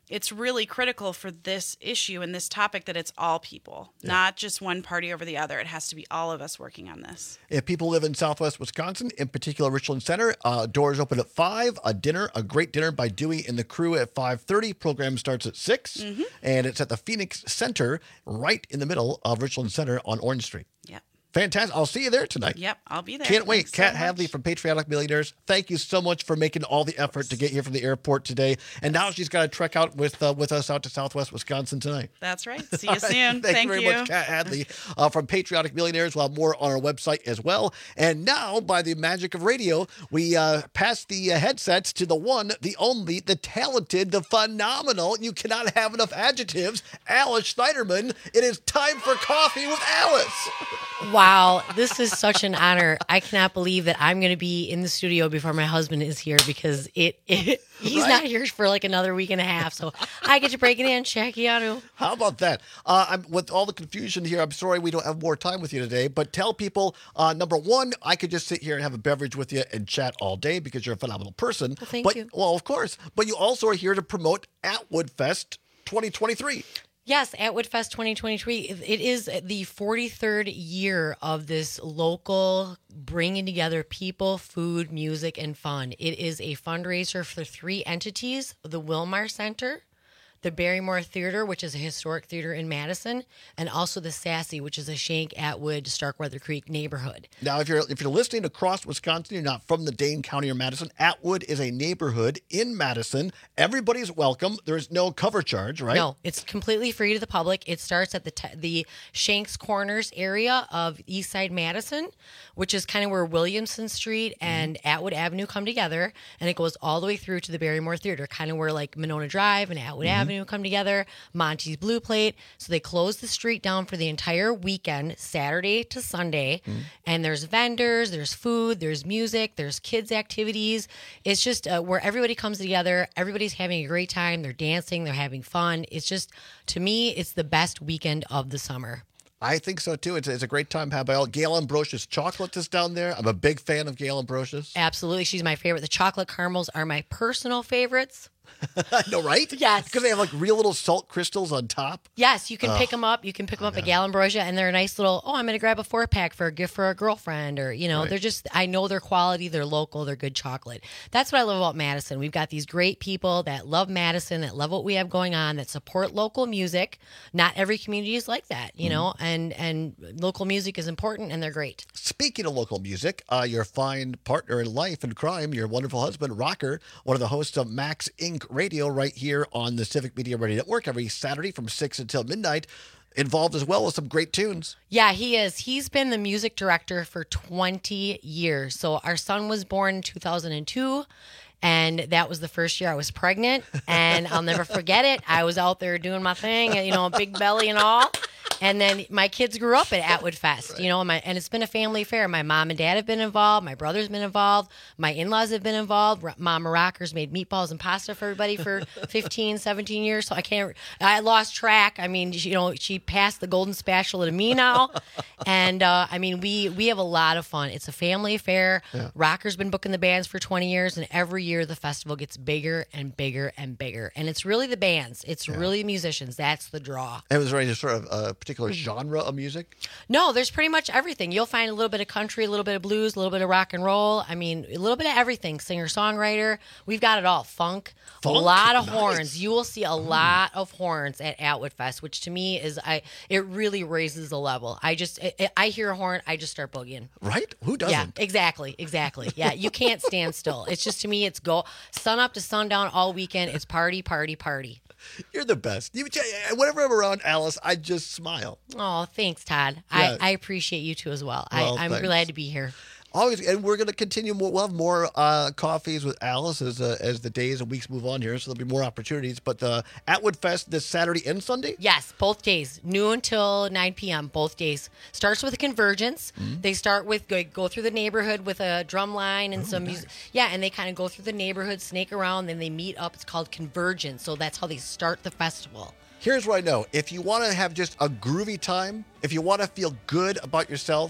it's really critical for this issue and this topic that it's all people, yeah. not just one party over the other. It has to be all of us working on this. If people live in Southwest Wisconsin, in particular Richland Center, uh, doors open at five. A dinner, a great dinner by Dewey and the crew at five thirty. Program starts at six, mm-hmm. and it's at the Phoenix Center, right in the middle of Richland Center on Orange Street. Yep. Fantastic. I'll see you there tonight. Yep, I'll be there. Can't wait. Thanks Kat so Hadley from Patriotic Millionaires, thank you so much for making all the effort to get here from the airport today. And now she's got to trek out with uh, with us out to Southwest Wisconsin tonight. That's right. See you soon. Thank, Thank you very you. much, Kat Hadley uh, from Patriotic Millionaires. We'll have more on our website as well. And now, by the magic of radio, we uh, pass the uh, headsets to the one, the only, the talented, the phenomenal. You cannot have enough adjectives. Alice Schneiderman. It is time for coffee with Alice. Wow, this is such an honor. I cannot believe that I'm going to be in the studio before my husband is here because it, it he's right? not here for like another week and a half. So I get to break it in, Shakianu. How about that? Uh, I'm, with all the confusion here, I'm sorry we don't have more time with you today, but tell people, uh, number one, I could just sit here and have a beverage with you and chat all day because you're a phenomenal person. Well, thank but, you. Well, of course. But you also are here to promote Atwood Fest twenty twenty-three. Yes, Atwood Fest twenty twenty-three. It is the forty-third year of this local bringing together people, food, music, and fun. It is a fundraiser for three entities, the Wilmar Center, the Barrymore Theater, which is a historic theater in Madison, and also the Sassy, which is a Shank, Atwood, Starkweather Creek neighborhood. Now, if you're if you're listening across Wisconsin, you're not from the Dane County or Madison, Atwood is a neighborhood in Madison. Everybody's welcome. There's no cover charge, right? No, it's completely free to the public. It starts at the te- the Shanks Corners area of East Side Madison, which is kind of where Williamson Street and mm-hmm. Atwood Avenue come together, and it goes all the way through to the Barrymore Theater, kind of where like Monona Drive and Atwood mm-hmm. Avenue come together, Monty's Blue Plate. So they close the street down for the entire weekend, Saturday to Sunday. Mm. And there's vendors, there's food, there's music, there's kids' activities. It's just uh, where everybody comes together. Everybody's having a great time. They're dancing. They're having fun. It's just, to me, it's the best weekend of the summer. I think so, too. It's, it's a great time had by all. Gail Ambrosius chocolate is down there. I'm a big fan of Gail Ambrosius. Absolutely. She's my favorite. The chocolate caramels are my personal favorites. I know, right? Yes. Because they have like real little salt crystals on top. Yes, you can Ugh. pick them up. You can pick them up at Gal Ambrosia, and they're a nice little, oh, I'm going to grab a four pack for a gift for a girlfriend. Or, you know, right. they're just, I know they're quality, they're local, they're good chocolate. That's what I love about Madison. We've got these great people that love Madison, that love what we have going on, that support local music. Not every community is like that, you mm. know, and, and local music is important, and they're great. Speaking of local music, uh, your fine partner in life and crime, your wonderful husband, Rocker, one of the hosts of Max Incorporated Radio right here on the Civic Media Radio Network every Saturday from six until midnight, involved as well with some great tunes. Yeah, he is. He's been the music director for twenty years. So our son was born in two thousand two, and that was the first year I was pregnant, and I'll never forget it. I was out there doing my thing, you know, big belly and all. And then my kids grew up at Atwood Fest, right. you know, my, and it's been a family affair. My mom and dad have been involved. My brother's been involved. My in-laws have been involved. Mama Rockers made meatballs and pasta for everybody for fifteen, seventeen years. So I can't, I lost track. I mean, you know, she passed the golden spatula to me now. And uh, I mean, we, we have a lot of fun. It's a family affair. Yeah. Rockers been booking the bands for twenty years. And every year the festival gets bigger and bigger and bigger. And it's really the bands. It's yeah. really the musicians. That's the draw. And was there any sort of uh, particular genre of music? No, there's pretty much everything. You'll find a little bit of country, a little bit of blues, a little bit of rock and roll. I mean, a little bit of everything. Singer-songwriter. We've got it all. Funk. Funk? A lot of nice. horns. You will see a mm. lot of horns at Atwood Fest, which to me is, I. it really raises the level. I just, I, I hear a horn, I just start boogieing. Right? Who doesn't? Yeah, exactly, exactly. Yeah, you can't stand still. It's just, to me, it's go sun up to sundown all weekend. It's party, party, party. You're the best. You, whenever I'm around Alice, I just smile. Oh, thanks, Todd. Yeah. I, I appreciate you too as well. well I, I'm thanks. glad to be here. Always, and we're going to continue. More, we'll have more uh, coffees with Alice as uh, as the days and weeks move on here, so there'll be more opportunities. But the Atwood Fest this Saturday and Sunday? Yes, both days, noon till nine p.m., both days. Starts with a convergence. Mm-hmm. They start with, go, go through the neighborhood with a drum line and oh, some nice. music. Yeah, and they kind of go through the neighborhood, snake around, then they meet up. It's called convergence, so that's how they start the festival. Here's what I know. If you want to have just a groovy time, if you want to feel good about yourself,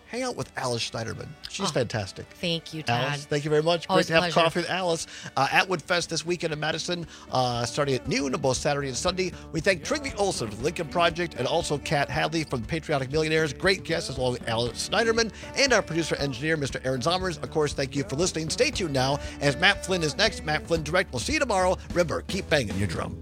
hang out with Alice Schneiderman. She's Oh, fantastic. Thank you, Todd. Alice, thank you very much. Always Great to a have pleasure. coffee with Alice. Uh, Atwood Fest this weekend in Madison, uh, starting at noon on both Saturday and Sunday. We thank Trigby Olson from the Lincoln Project and also Kat Hadley from the Patriotic Millionaires. Great guests as well as Alice Schneiderman and our producer-engineer, Mister Aaron Zommers. Of course, thank you for listening. Stay tuned now as Matt Flynn is next. Matt Flynn Direct. We'll see you tomorrow. Remember, keep banging your drum.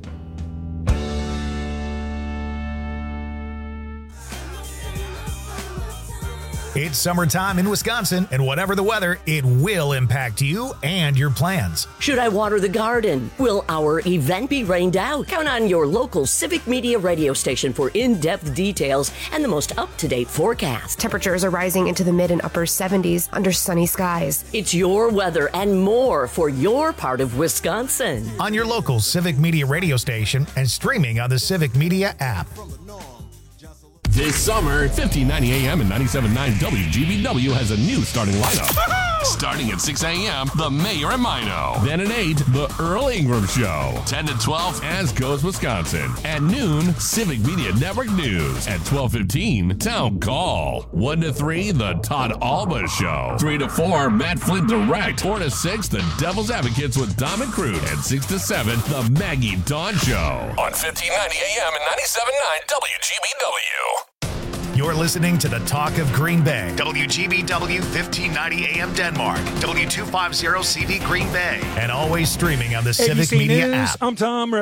It's summertime in Wisconsin, and whatever the weather, it will impact you and your plans. Should I water the garden? Will our event be rained out? Count on your local Civic Media radio station for in-depth details and the most up-to-date forecast. Temperatures are rising into the mid and upper seventies under sunny skies. It's your weather and more for your part of Wisconsin. On your local Civic Media radio station and streaming on the Civic Media app. This summer, fifteen ninety A M and ninety-seven point nine W G B W has a new starting lineup. Starting at six A M, The Mayor and Mino. Then at eight, The Earl Ingram Show. ten to twelve, As Goes Wisconsin. At noon, Civic Media Network News. At twelve fifteen, Town Call. one to three, The Todd Alba Show. three to four, Matt Flynn Direct. four to six, The Devil's Advocates with Dom and Crude. And six to seven, The Maggie Dawn Show. On fifteen ninety A M and ninety-seven point nine W G B W. You're listening to the Talk of Green Bay. W G B W fifteen ninety A M Denmark. W two fifty C D Green Bay. And always streaming on the A B Civic C Media News, app. I'm Tom.